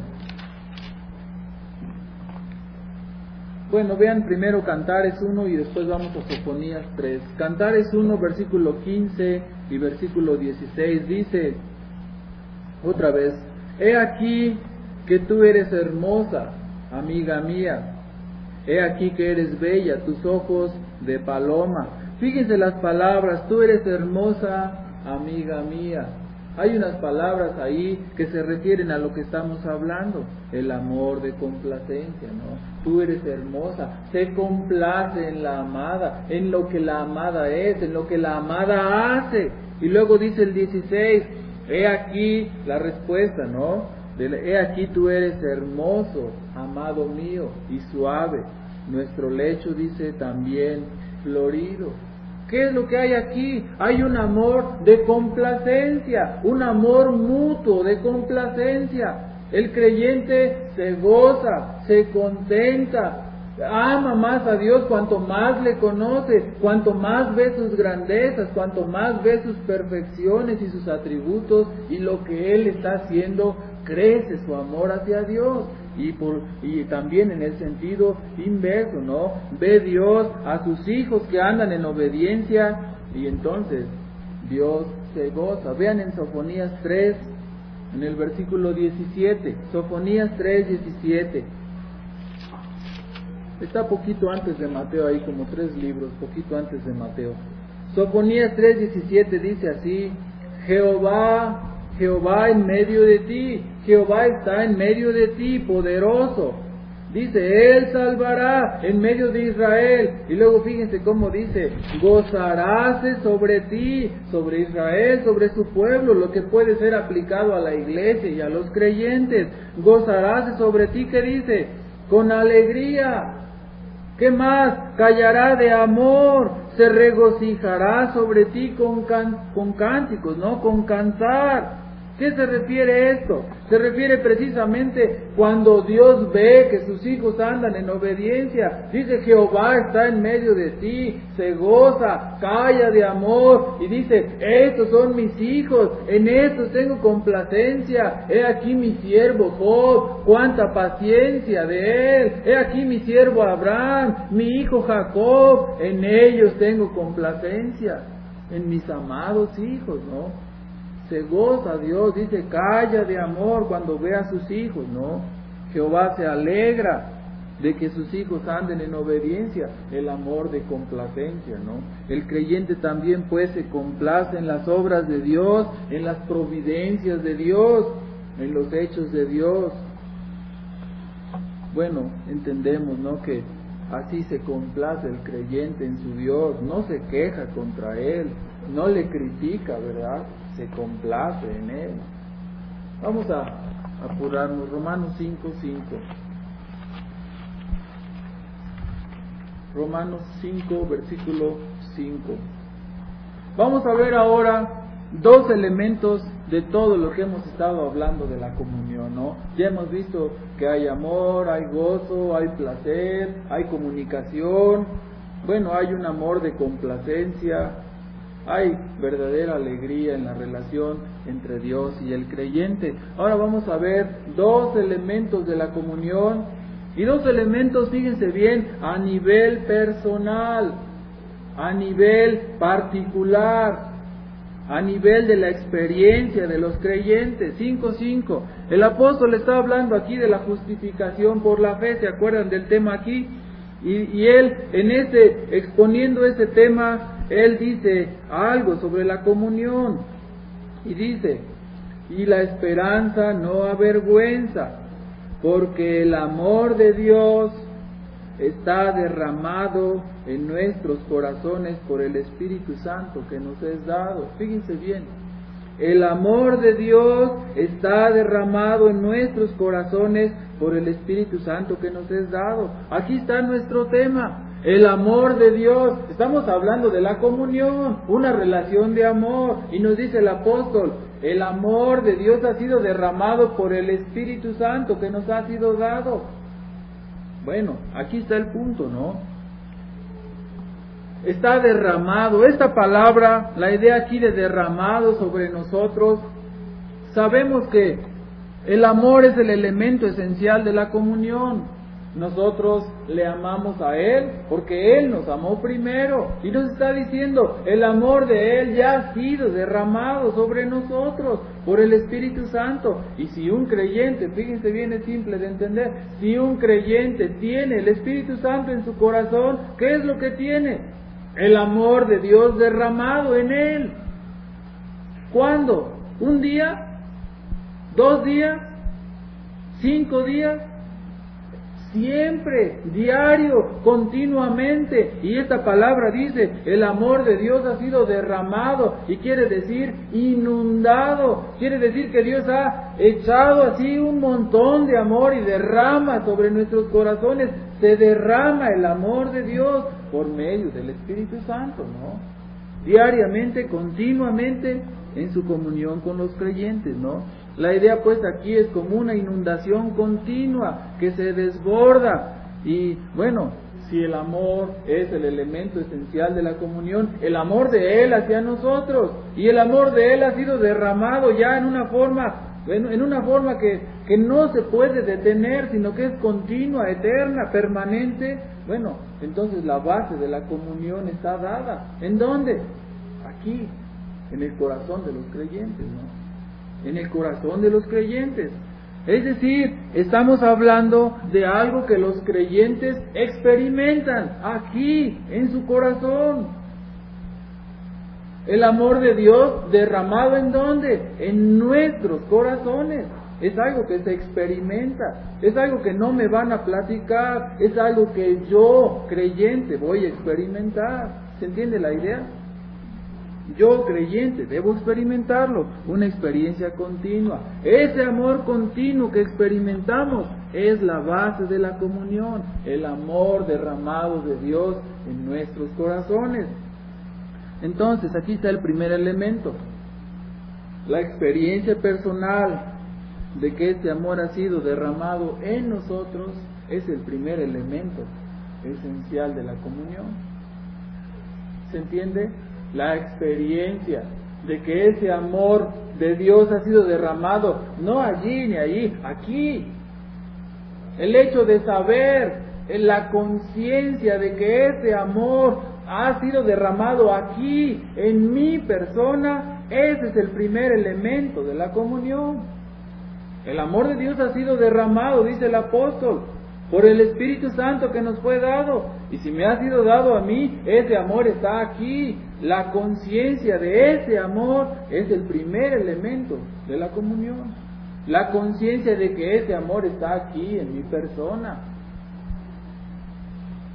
Bueno, vean primero Cantares 1 y después vamos a Sofonías 3. Cantares 1, versículo 15 y versículo 16 dice otra vez: He aquí que tú eres hermosa, amiga mía. He aquí que eres bella, tus ojos de paloma. Fíjense las palabras, tú eres hermosa, amiga mía. Hay unas palabras ahí que se refieren a lo que estamos hablando, el amor de complacencia, ¿no? Tú eres hermosa, se complace en la amada, en lo que la amada es, en lo que la amada hace. Y luego dice el 16, he aquí la respuesta, ¿no? He aquí tú eres hermoso, amado mío, y suave. Nuestro lecho, dice también, florido. ¿Qué es lo que hay aquí? Hay un amor de complacencia, un amor mutuo de complacencia. El creyente se goza, se contenta, ama más a Dios cuanto más le conoce, cuanto más ve sus grandezas, cuanto más ve sus perfecciones y sus atributos y lo que Él está haciendo, crece su amor hacia Dios. Y también en el sentido inverso, ¿no? Ve Dios a sus hijos que andan en obediencia y entonces Dios se goza. Vean en Sofonías 3, en el versículo 17, Sofonías 3, 17. Está poquito antes de Mateo, ahí como 3 libros, poquito antes de Mateo. Sofonías 3, 17 dice así: Jehová en medio de ti, Jehová está en medio de ti, poderoso. Dice, Él salvará en medio de Israel. Y luego fíjense cómo dice, gozaráse sobre ti, sobre Israel, sobre su pueblo, lo que puede ser aplicado a la iglesia y a los creyentes. Gozaráse sobre ti, ¿qué dice? Con alegría. ¿Qué más? Callará de amor, se regocijará sobre ti con cánticos, ¿no? Con cantar. ¿Qué se refiere esto? Se refiere precisamente cuando Dios ve que sus hijos andan en obediencia. Dice, Jehová está en medio de ti, se goza, calla de amor y dice, estos son mis hijos, en estos tengo complacencia. He aquí mi siervo Job, cuánta paciencia de él. He aquí mi siervo Abraham, mi hijo Jacob, en ellos tengo complacencia, en mis amados hijos, ¿no? Se goza Dios, dice, calla de amor cuando ve a sus hijos, ¿no? Jehová se alegra de que sus hijos anden en obediencia, el amor de complacencia, ¿no? El creyente también pues se complace en las obras de Dios, en las providencias de Dios, en los hechos de Dios. Bueno, entendemos, ¿no? Que así se complace el creyente en su Dios, no se queja contra Él, no le critica, ¿verdad? Se complace en Él. Vamos a apurarnos, Romanos 5:5. Romanos 5, versículo 5. Vamos a ver ahora dos elementos de todo lo que hemos estado hablando de la comunión, ¿no? Ya hemos visto que hay amor, hay gozo, hay placer, hay comunicación, bueno, hay un amor de complacencia, hay verdadera alegría en la relación entre Dios y el creyente. Ahora vamos a ver dos elementos de la comunión, y dos elementos, fíjense bien, a nivel personal, a nivel particular, a nivel de la experiencia de los creyentes. 5:5. El apóstol está hablando aquí de la justificación por la fe, ¿se acuerdan del tema aquí? Y él, exponiendo ese tema, él dice algo sobre la comunión. Y dice, y la esperanza no avergüenza, porque el amor de Dios está derramado en nuestros corazones por el Espíritu Santo que nos es dado. Fíjense bien, el amor de Dios está derramado en nuestros corazones por el Espíritu Santo que nos es dado. Aquí está nuestro tema, el amor de Dios. Estamos hablando de la comunión, una relación de amor, y nos dice el apóstol, el amor de Dios ha sido derramado por el Espíritu Santo que nos ha sido dado. Bueno, aquí está el punto, ¿no? Está derramado. Esta palabra, la idea aquí de derramado sobre nosotros, sabemos que el amor es el elemento esencial de la comunión. Nosotros le amamos a Él porque Él nos amó primero. Y nos está diciendo, el amor de Él ya ha sido derramado sobre nosotros por el Espíritu Santo. Y si un creyente, fíjense bien, es simple de entender, si un creyente tiene el Espíritu Santo en su corazón, ¿qué es lo que tiene? El amor de Dios derramado en él. ¿Cuándo? ¿Un día? ¿2 días? ¿5 días? Siempre, diario, continuamente. Y esta palabra dice, el amor de Dios ha sido derramado, y quiere decir inundado. Quiere decir que Dios ha echado así un montón de amor y derrama sobre nuestros corazones. Se derrama el amor de Dios por medio del Espíritu Santo, ¿no? Diariamente, continuamente, en su comunión con los creyentes, ¿no? La idea pues aquí es como una inundación continua que se desborda. Y bueno, si el amor es el elemento esencial de la comunión, el amor de Él hacia nosotros, y el amor de Él ha sido derramado ya en una forma que no se puede detener, sino que es continua, eterna, permanente. Bueno, entonces la base de la comunión está dada. ¿En dónde? Aquí, en el corazón de los creyentes, ¿no? En el corazón de los creyentes. Es decir, estamos hablando de algo que los creyentes experimentan aquí, en su corazón. El amor de Dios derramado ¿en dónde? En nuestros corazones. Es algo que se experimenta, es algo que no me van a platicar, es algo que yo, creyente, voy a experimentar. ¿Se entiende la idea? Yo, creyente, debo experimentarlo, una experiencia continua. Ese amor continuo que experimentamos es la base de la comunión, el amor derramado de Dios en nuestros corazones. Entonces, aquí está el primer elemento, la experiencia personal de que este amor ha sido derramado en nosotros es el primer elemento esencial de la comunión. ¿Se entiende? La experiencia de que ese amor de Dios ha sido derramado, no allí ni allí, aquí. El hecho de saber, en la conciencia de que ese amor ha sido derramado aquí, en mi persona, ese es el primer elemento de la comunión. El amor de Dios ha sido derramado, dice el apóstol, por el Espíritu Santo que nos fue dado. Y si me ha sido dado a mí, ese amor está aquí. La conciencia de ese amor es el primer elemento de la comunión. La conciencia de que ese amor está aquí en mi persona.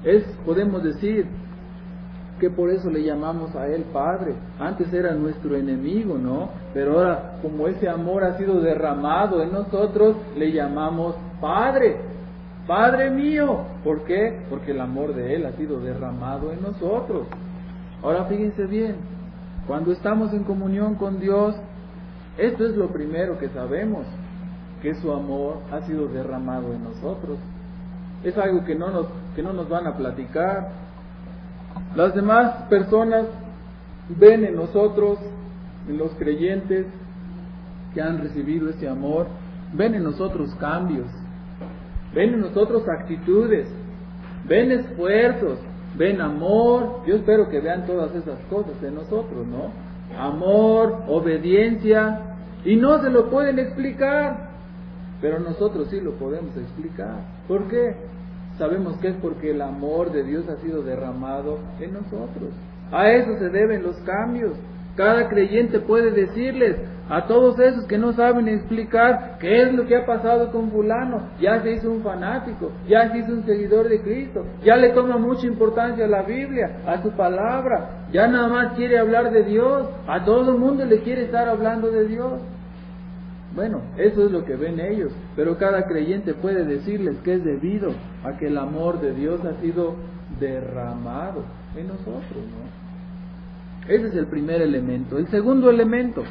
podemos decir que por eso le llamamos a Él Padre. Antes era nuestro enemigo, ¿no? Pero ahora, como ese amor ha sido derramado en nosotros, le llamamos Padre. Padre mío. ¿Por qué? Porque el amor de Él ha sido derramado en nosotros. Ahora fíjense bien, cuando estamos en comunión con Dios, esto es lo primero que sabemos, que su amor ha sido derramado en nosotros. Es algo que no nos van a platicar. Las demás personas ven en nosotros, en los creyentes que han recibido ese amor, ven en nosotros cambios, ven en nosotros actitudes, ven esfuerzos, ven amor. Yo espero que vean todas esas cosas en nosotros, ¿no? Amor, obediencia, y no se lo pueden explicar, pero nosotros sí lo podemos explicar. ¿Por qué? Sabemos que es porque el amor de Dios ha sido derramado en nosotros. A eso se deben los cambios. Cada creyente puede decirles a todos esos que no saben explicar qué es lo que ha pasado con fulano. Ya se hizo un fanático, ya se hizo un seguidor de Cristo, ya le toma mucha importancia a la Biblia, a su palabra, ya nada más quiere hablar de Dios, a todo el mundo le quiere estar hablando de Dios. Bueno, eso es lo que ven ellos, pero cada creyente puede decirles que es debido a que el amor de Dios ha sido derramado en nosotros, ¿no? Ese es el primer elemento. El segundo elemento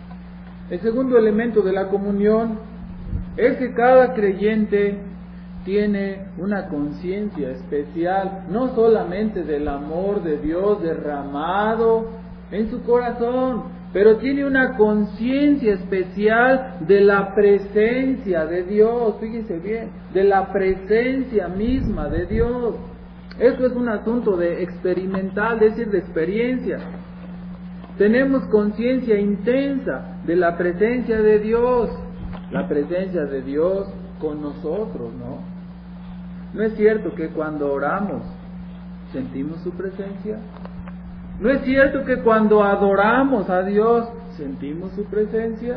de la comunión es que cada creyente tiene una conciencia especial, no solamente del amor de Dios derramado en su corazón, pero tiene una conciencia especial de la presencia de Dios. Fíjense bien, de la presencia misma de Dios. Esto es un asunto de experimental, es decir, de experiencia. Tenemos conciencia intensa de la presencia de Dios, la presencia de Dios con nosotros, ¿no? ¿No es cierto que cuando oramos sentimos su presencia? ¿No es cierto que cuando adoramos a Dios sentimos su presencia?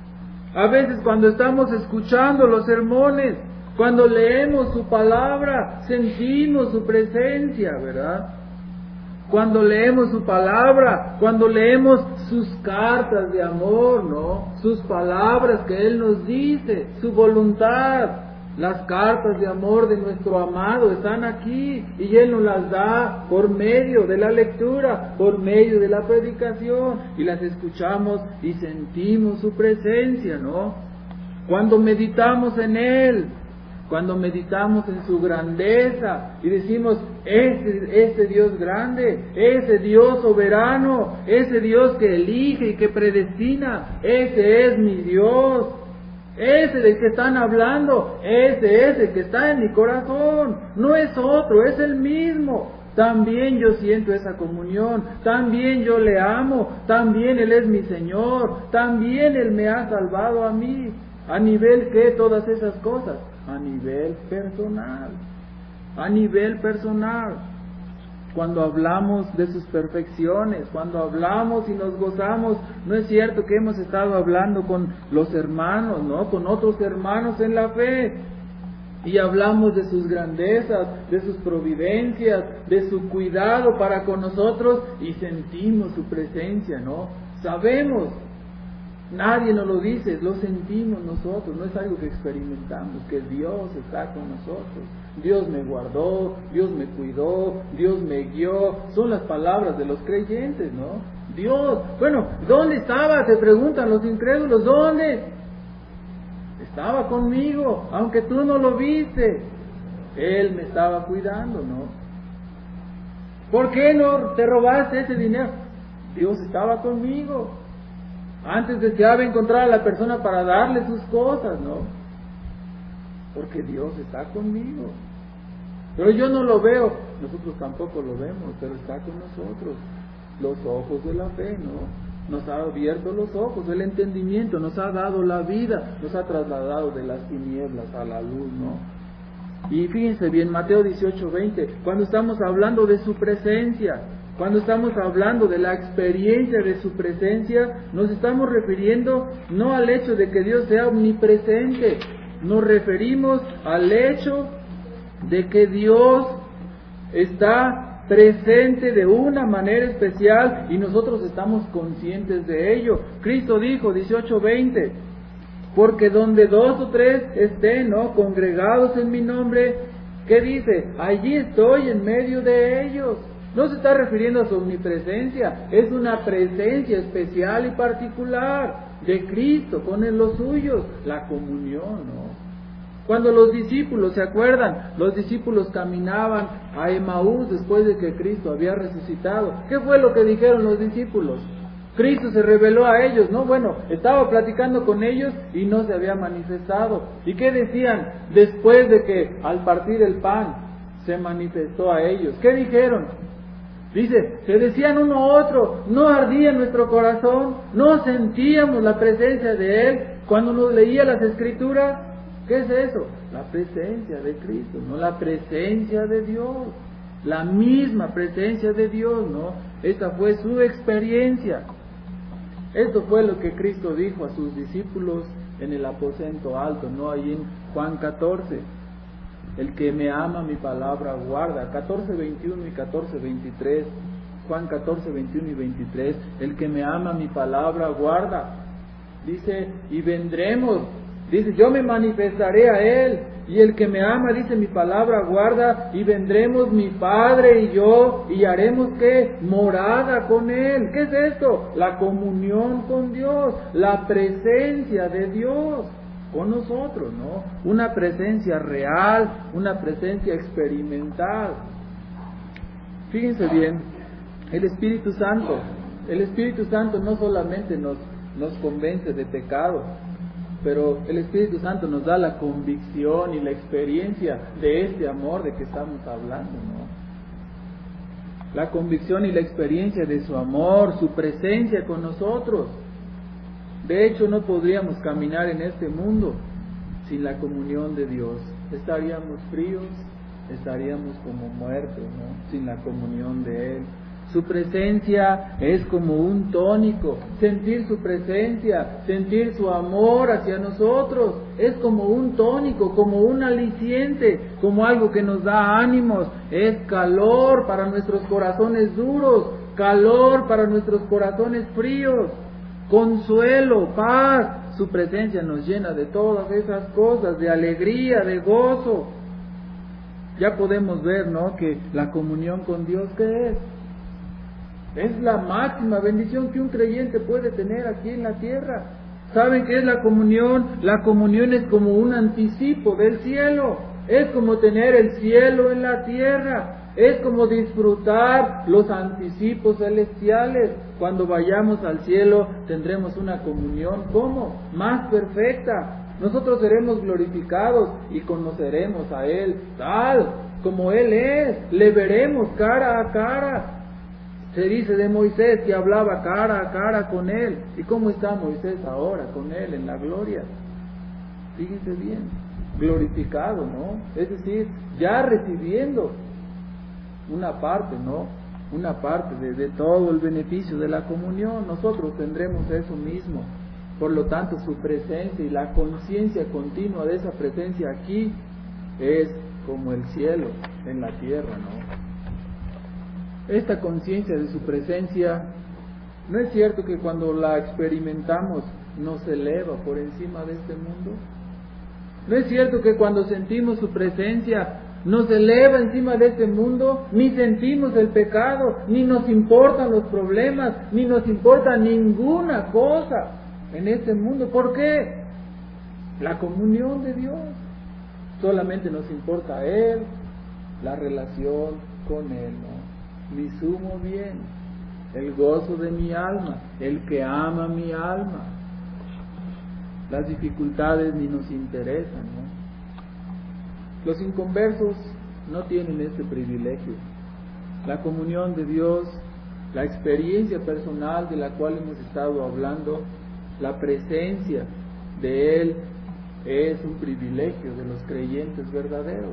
A veces cuando estamos escuchando los sermones, cuando leemos su palabra, sentimos su presencia, ¿verdad? Cuando leemos su palabra, cuando leemos sus cartas de amor, ¿no? Sus palabras que Él nos dice, su voluntad. Las cartas de amor de nuestro amado están aquí y Él nos las da por medio de la lectura, por medio de la predicación, y las escuchamos y sentimos su presencia, ¿no? Cuando meditamos en Él, cuando meditamos en su grandeza y decimos, ese Dios grande, ese Dios soberano, ese Dios que elige y que predestina, ese es mi Dios. Ese del que están hablando, ese es el que está en mi corazón, no es otro, es el mismo. También yo siento esa comunión, también yo le amo, también Él es mi Señor, también Él me ha salvado a mí. ¿A nivel qué? Todas esas cosas, a nivel personal, a nivel personal. Cuando hablamos de sus perfecciones, cuando hablamos y nos gozamos, no es cierto que hemos estado hablando con los hermanos, ¿no? Con otros hermanos en la fe, y hablamos de sus grandezas, de sus providencias, de su cuidado para con nosotros, y sentimos su presencia, ¿no? Sabemos, nadie nos lo dice, lo sentimos nosotros, no es algo que experimentamos, que Dios está con nosotros. Dios me guardó, Dios me cuidó, Dios me guió. Son las palabras de los creyentes, ¿no? Dios, bueno, ¿dónde estaba? Se preguntan los incrédulos, ¿dónde? Estaba conmigo, aunque tú no lo viste. Él me estaba cuidando, ¿no? ¿Por qué no te robaste ese dinero? Dios estaba conmigo. Antes deseaba encontrar a la persona para darle sus cosas, ¿no? Porque Dios está conmigo. Pero yo no lo veo, nosotros tampoco lo vemos, pero está con nosotros. Los ojos de la fe, ¿no? Nos ha abierto los ojos, el entendimiento, nos ha dado la vida, nos ha trasladado de las tinieblas a la luz, ¿no? Y fíjense bien, Mateo 18:20, cuando estamos hablando de su presencia, cuando estamos hablando de la experiencia de su presencia, nos estamos refiriendo no al hecho de que Dios sea omnipresente, nos referimos al hecho de que Dios está presente de una manera especial y nosotros estamos conscientes de ello. Cristo dijo, 18:20, porque donde 2 o 3 estén, ¿no?, congregados en mi nombre, ¿qué dice? Allí estoy en medio de ellos. No se está refiriendo a su omnipresencia, es una presencia especial y particular de Cristo con los suyos, la comunión, ¿no? Cuando los discípulos, ¿se acuerdan? Los discípulos caminaban a Emaús después de que Cristo había resucitado. ¿Qué fue lo que dijeron los discípulos? Cristo se reveló a ellos, ¿no? Bueno, estaba platicando con ellos y no se había manifestado. ¿Y qué decían después de que al partir el pan se manifestó a ellos? ¿Qué dijeron? Dice, se decían uno a otro, ¿no ardía nuestro corazón? ¿No sentíamos la presencia de Él cuando nos leía las Escrituras? ¿Qué es eso? La presencia de Cristo, no la presencia de Dios. La misma presencia de Dios, ¿no? Esa fue su experiencia. Esto fue lo que Cristo dijo a sus discípulos en el aposento alto, ¿no? Ahí en Juan 14. El que me ama mi palabra guarda. 14:21 y 14:23. Juan 14:21 y 23. El que me ama mi palabra guarda. Dice, y vendremos. Dice, yo me manifestaré a él. Y el que me ama, dice, mi palabra guarda. Y vendremos mi Padre y yo. Y haremos, ¿qué? Morada con él. ¿Qué es esto? La comunión con Dios. La presencia de Dios con nosotros, ¿no? Una presencia real, una presencia experimental. Fíjense bien, el Espíritu Santo no solamente nos convence de pecado, pero el Espíritu Santo nos da la convicción y la experiencia de este amor de que estamos hablando, ¿no? La convicción y la experiencia de su amor, su presencia con nosotros. De hecho, no podríamos caminar en este mundo sin la comunión de Dios. Estaríamos fríos, estaríamos como muertos, ¿no?, sin la comunión de Él. Su presencia es como un tónico. Sentir su presencia, sentir su amor hacia nosotros, es como un tónico, como un aliciente, como algo que nos da ánimos. Es calor para nuestros corazones duros, calor para nuestros corazones fríos. Consuelo, paz, su presencia nos llena de todas esas cosas, de alegría, de gozo. Ya podemos ver, ¿no?, que la comunión con Dios, ¿qué es? Es la máxima bendición que un creyente puede tener aquí en la tierra. ¿Saben qué es la comunión? La comunión es como un anticipo del cielo, es como tener el cielo en la tierra. Es como disfrutar los anticipos celestiales. Cuando vayamos al cielo tendremos una comunión, ¿cómo? Más perfecta. Nosotros seremos glorificados y conoceremos a Él tal como Él es. Le veremos cara a cara. Se dice de Moisés que hablaba cara a cara con Él. ¿Y cómo está Moisés ahora con Él en la gloria? Fíjense bien, glorificado, ¿no? Es decir, ya recibiendo una parte, ¿no? Una parte de todo el beneficio de la comunión. Nosotros tendremos eso mismo. Por lo tanto, su presencia y la conciencia continua de esa presencia aquí es como el cielo en la tierra, ¿no? Esta conciencia de su presencia, ¿no es cierto que cuando la experimentamos nos eleva por encima de este mundo? ¿No es cierto que cuando sentimos su presencia nos eleva encima de este mundo? Ni sentimos el pecado, ni nos importan los problemas, ni nos importa ninguna cosa en este mundo. ¿Por qué? La comunión de Dios. Solamente nos importa a Él, la relación con Él, ¿no? Mi sumo bien, el gozo de mi alma, el que ama mi alma. Las dificultades ni nos interesan, ¿no? Los inconversos no tienen este privilegio. La comunión de Dios, la experiencia personal de la cual hemos estado hablando, la presencia de Él es un privilegio de los creyentes verdaderos.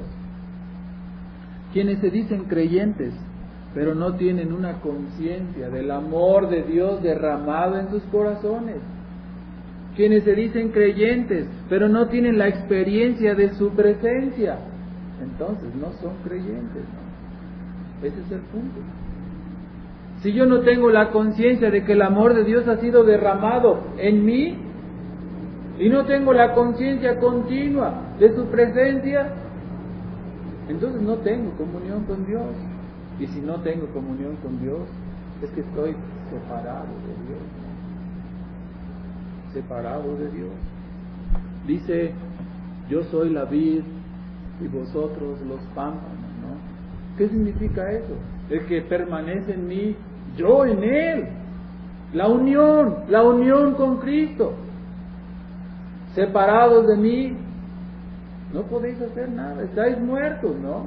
Quienes se dicen creyentes, pero no tienen una conciencia del amor de Dios derramado en sus corazones. Quienes se dicen creyentes, pero no tienen la experiencia de su presencia, entonces no son creyentes, ¿no? Ese es el punto. Si yo no tengo la conciencia de que el amor de Dios ha sido derramado en mí, y no tengo la conciencia continua de su presencia, entonces no tengo comunión con Dios. Y si no tengo comunión con Dios, es que estoy separado de Dios. Separado de Dios. Dice, yo soy la vid y vosotros los pámpanos, ¿no? ¿Qué significa eso? El que permanece en mí, yo en él. La unión con Cristo. Separados de mí, no podéis hacer nada, estáis muertos, ¿no?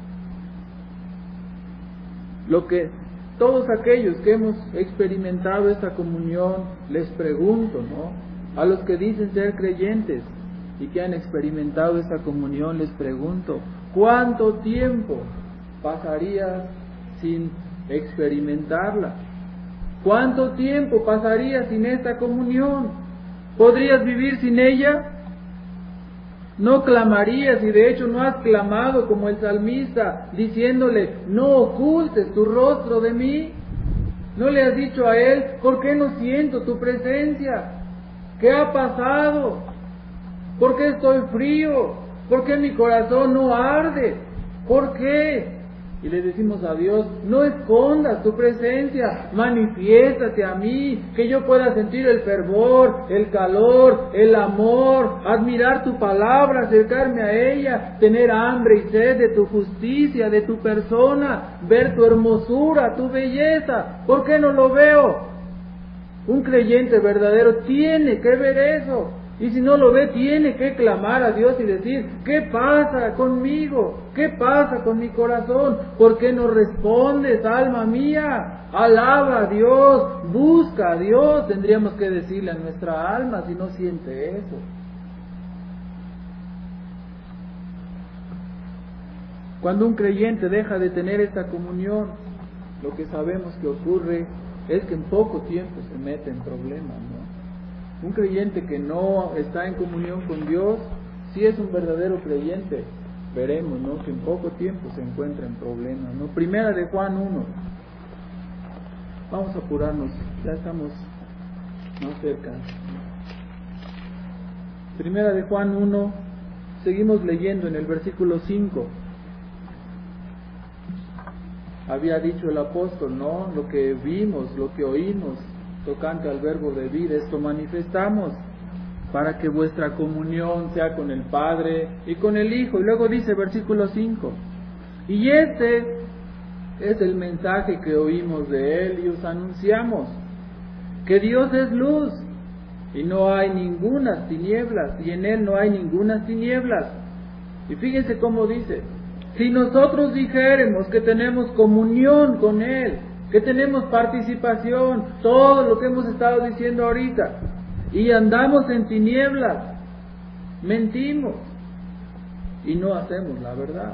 Lo que todos aquellos que hemos experimentado esta comunión, les pregunto, ¿no? A los que dicen ser creyentes y que han experimentado esta comunión, les pregunto, ¿cuánto tiempo pasarías sin experimentarla? ¿Cuánto tiempo pasarías sin esta comunión? ¿Podrías vivir sin ella? No clamarías, y de hecho no has clamado como el salmista, diciéndole, no ocultes tu rostro de mí. No le has dicho a él, ¿por qué no siento tu presencia? ¿Qué ha pasado? ¿Por qué estoy frío? ¿Por qué mi corazón no arde? ¿Por qué? Y le decimos a Dios, no escondas tu presencia, manifiéstate a mí, que yo pueda sentir el fervor, el calor, el amor, admirar tu palabra, acercarme a ella, tener hambre y sed de tu justicia, de tu persona, ver tu hermosura, tu belleza. ¿Por qué no lo veo? Un creyente verdadero tiene que ver eso. Y si no lo ve, tiene que clamar a Dios y decir, ¿qué pasa conmigo? ¿Qué pasa con mi corazón? ¿Por qué no respondes, alma mía? Alaba a Dios, busca a Dios, tendríamos que decirle a nuestra alma si no siente eso. Cuando un creyente deja de tener esta comunión, lo que sabemos que ocurre es que en poco tiempo se mete en problemas, ¿no? Un creyente que no está en comunión con Dios, si es un verdadero creyente, veremos, ¿no?, que en poco tiempo se encuentra en problemas, ¿no? Primera de Juan 1. Vamos a apurarnos, ya estamos más cerca. Primera de Juan 1, seguimos leyendo en el versículo 5. Había dicho el apóstol, ¿no?, lo que vimos, lo que oímos tocante al verbo de vida, esto manifestamos, para que vuestra comunión sea con el Padre y con el Hijo. Y luego dice versículo 5, y este es el mensaje que oímos de Él y os anunciamos, que Dios es luz y no hay ningunas tinieblas, y en Él no hay ningunas tinieblas. Y fíjense cómo dice, si nosotros dijéremos que tenemos comunión con Él, que tenemos participación, todo lo que hemos estado diciendo ahorita, y andamos en tinieblas, mentimos y no hacemos la verdad.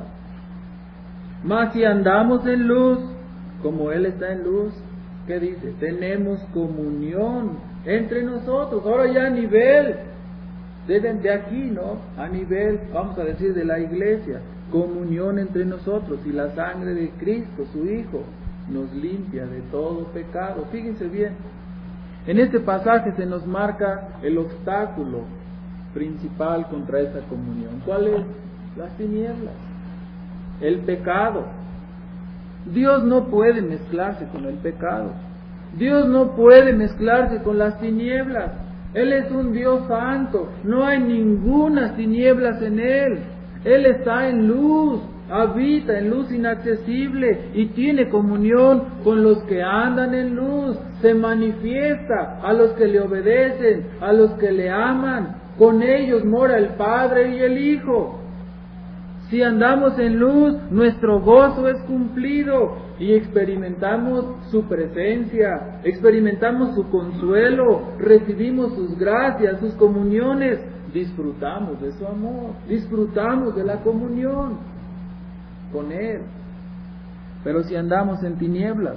Mas si andamos en luz, como Él está en luz, ¿qué dice? Tenemos comunión entre nosotros. Ahora ya a nivel, de aquí, ¿no? A nivel, vamos a decir, de la iglesia, comunión entre nosotros, y la sangre de Cristo, su Hijo, nos limpia de todo pecado. Fíjense bien, en este pasaje se nos marca el obstáculo principal contra esta comunión. ¿Cuál es? Las tinieblas, el pecado. Dios no puede mezclarse con el pecado. Dios no puede mezclarse con las tinieblas. Él es un Dios santo, no hay ninguna tinieblas en Él. Él está en luz, habita en luz inaccesible y tiene comunión con los que andan en luz. Se manifiesta a los que le obedecen, a los que le aman. Con ellos mora el Padre y el Hijo. Si andamos en luz, nuestro gozo es cumplido y experimentamos su presencia, experimentamos su consuelo, recibimos sus gracias, sus comuniones, disfrutamos de su amor, disfrutamos de la comunión con Él. Pero si andamos en tinieblas,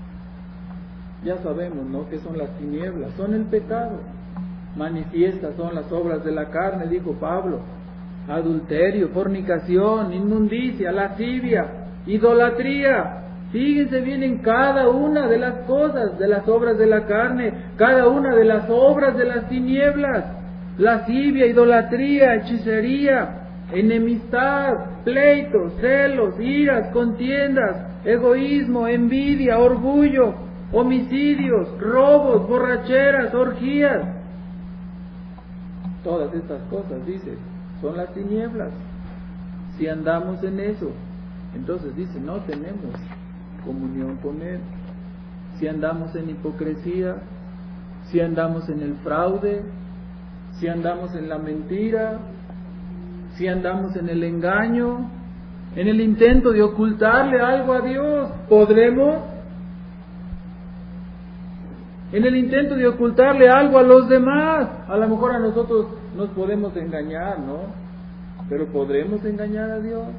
ya sabemos, ¿no?, que son las tinieblas, son el pecado. Manifiestas son las obras de la carne, dijo Pablo: adulterio, fornicación, inmundicia, lascivia, idolatría, Fíjense bien en cada una de las cosas, de las obras de la carne, cada una de las obras de las tinieblas, lascivia, idolatría, hechicería, enemistad, pleitos, celos, iras, contiendas, egoísmo, envidia, orgullo, homicidios, robos, borracheras, orgías. Todas estas cosas, dice, son las tinieblas. Si andamos en eso, entonces dice, no tenemos comunión con Él. Si andamos en hipocresía, si andamos en el fraude, si andamos en la mentira, si andamos en el engaño, en el intento de ocultarle algo a Dios, ¿podremos? En el intento de ocultarle algo a los demás, a lo mejor a nosotros nos podemos engañar, ¿no? Pero ¿podremos engañar a Dios?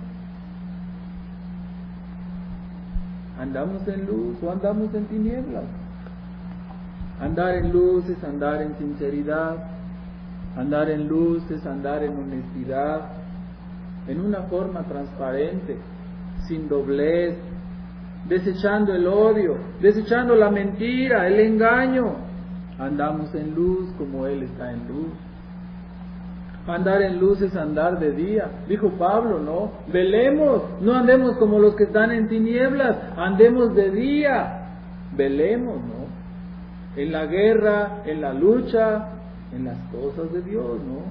¿Andamos en luz o andamos en tinieblas? Andar en luz es andar en sinceridad, andar en luz es andar en honestidad, en una forma transparente, sin doblez, desechando el odio, desechando la mentira, el engaño. Andamos en luz como Él está en luz. Andar en luz es andar de día. Dijo Pablo, ¿no? Velemos, no andemos como los que están en tinieblas, andemos de día. Velemos, ¿no? En la guerra, en la lucha, en las cosas de Dios, ¿no?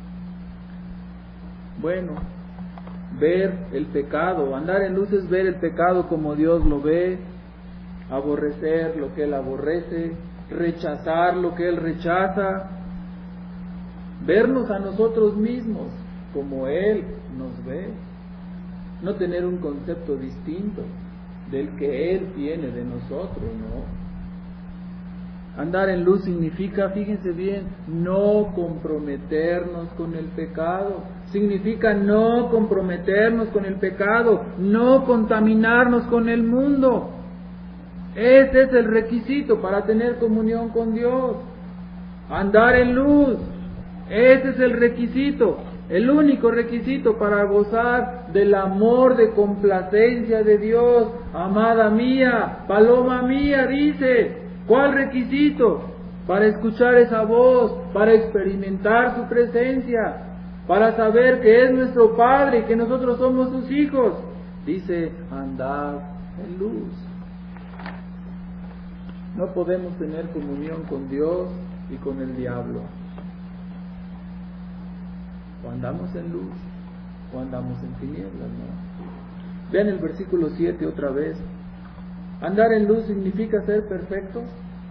Bueno, ver el pecado, andar en luz es ver el pecado como Dios lo ve, aborrecer lo que Él aborrece, rechazar lo que Él rechaza, vernos a nosotros mismos como Él nos ve, no tener un concepto distinto del que Él tiene de nosotros, ¿no? Andar en luz significa, fíjense bien, no comprometernos con el pecado. Significa no comprometernos con el pecado, no contaminarnos con el mundo. Ese es el requisito para tener comunión con Dios. Andar en luz, ese es el requisito, el único requisito para gozar del amor de complacencia de Dios. Amada mía, paloma mía, dice. ¿Cuál requisito? Para escuchar esa voz, para experimentar su presencia, para saber que es nuestro Padre y que nosotros somos sus hijos. Dice, andad en luz. No podemos tener comunión con Dios y con el diablo. O andamos en luz, o andamos en tinieblas, ¿no? Vean el versículo 7 otra vez. ¿Andar en luz significa ser perfectos?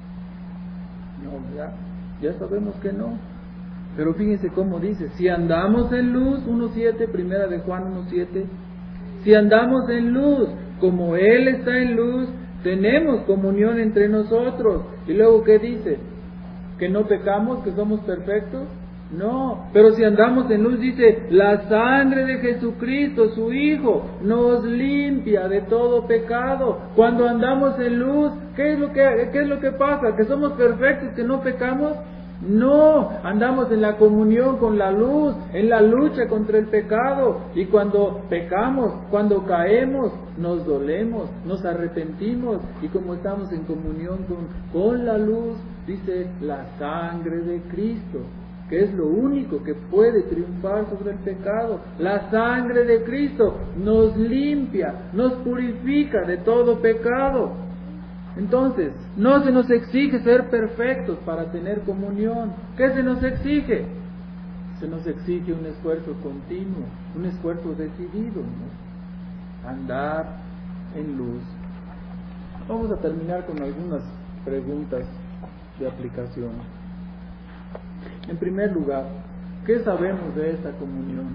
No, ya sabemos que no. Pero fíjense cómo dice, si andamos en luz, 1.7, primera de Juan 1.7, si andamos en luz, como Él está en luz, tenemos comunión entre nosotros. Y luego, ¿qué dice? ¿Que no pecamos, que somos perfectos? No, pero si andamos en luz, dice, la sangre de Jesucristo, su Hijo, nos limpia de todo pecado. Cuando andamos en luz, ¿qué es lo que pasa? ¿Que somos perfectos, que no pecamos? No, andamos en la comunión con la luz, en la lucha contra el pecado. Y cuando pecamos, cuando caemos, nos dolemos, nos arrepentimos. Y como estamos en comunión con la luz, dice, la sangre de Cristo, que es lo único que puede triunfar sobre el pecado. La sangre de Cristo nos limpia, nos purifica de todo pecado. Entonces, no se nos exige ser perfectos para tener comunión. ¿Qué se nos exige? Se nos exige un esfuerzo continuo, un esfuerzo decidido, ¿no? Andar en luz. Vamos a terminar con algunas preguntas de aplicación. En primer lugar, ¿qué sabemos de esta comunión?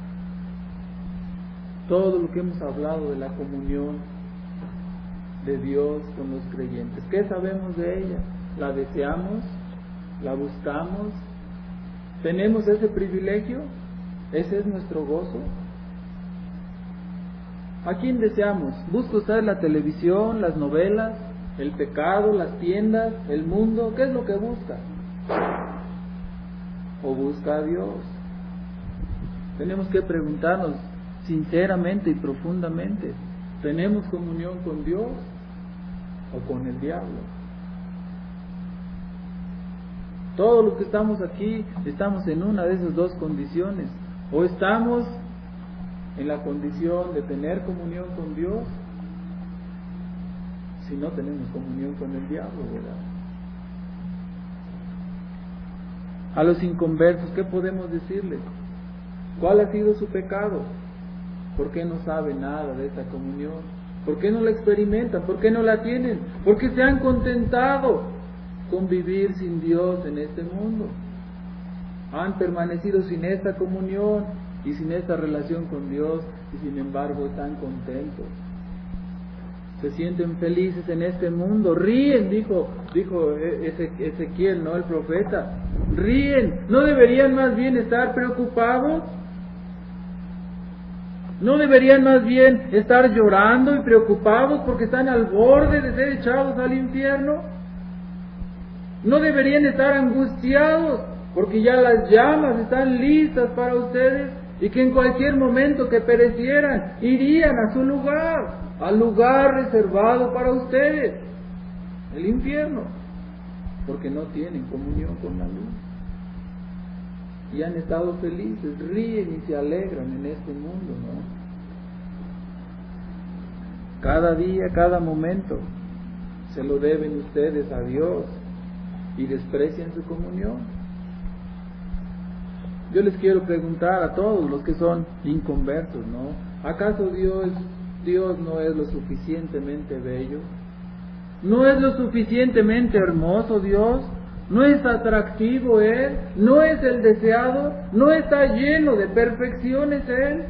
Todo lo que hemos hablado de la comunión de Dios con los creyentes, ¿qué sabemos de ella? ¿La deseamos? ¿La buscamos? ¿Tenemos ese privilegio? ¿Ese es nuestro gozo? ¿A quién deseamos? ¿Busca usted la televisión, las novelas, el pecado, las tiendas, el mundo? ¿Qué es lo que busca? ¿O busca a Dios? Tenemos que preguntarnos sinceramente y profundamente, ¿Tenemos comunión con Dios o con el diablo? Todos los que estamos aquí estamos en una de esas dos condiciones. O estamos en la condición de tener comunión con Dios, si no tenemos comunión con el diablo, ¿verdad? A los inconversos, ¿qué podemos decirles? ¿Cuál ha sido su pecado? ¿Por qué no saben nada de esta comunión? ¿Por qué no la experimentan? ¿Por qué no la tienen? Porque se han contentado con vivir sin Dios en este mundo. Han permanecido sin esta comunión y sin esta relación con Dios, y sin embargo están contentos. Se sienten felices en este mundo, ríen, dijo Ezequiel, ¿no? El profeta, ríen. ¿No deberían más bien estar preocupados? ¿No deberían más bien estar llorando y preocupados porque están al borde de ser echados al infierno? ¿No deberían estar angustiados porque ya las llamas están listas para ustedes y que en cualquier momento que perecieran irían a su lugar, al lugar reservado para ustedes, el infierno, porque no tienen comunión con la luz? Y han estado felices, ríen y se alegran en este mundo, ¿no? Cada día, cada momento se lo deben ustedes a Dios y desprecian su comunión. Yo les quiero preguntar a todos los que son inconversos, ¿no? ¿Acaso Dios no es lo suficientemente bello? ¿No es lo suficientemente hermoso Dios? ¿No es atractivo Él? ¿No es el deseado? ¿No está lleno de perfecciones Él?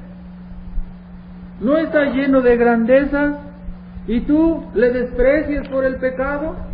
¿No está lleno de grandeza? ¿Y tú le desprecias por el pecado?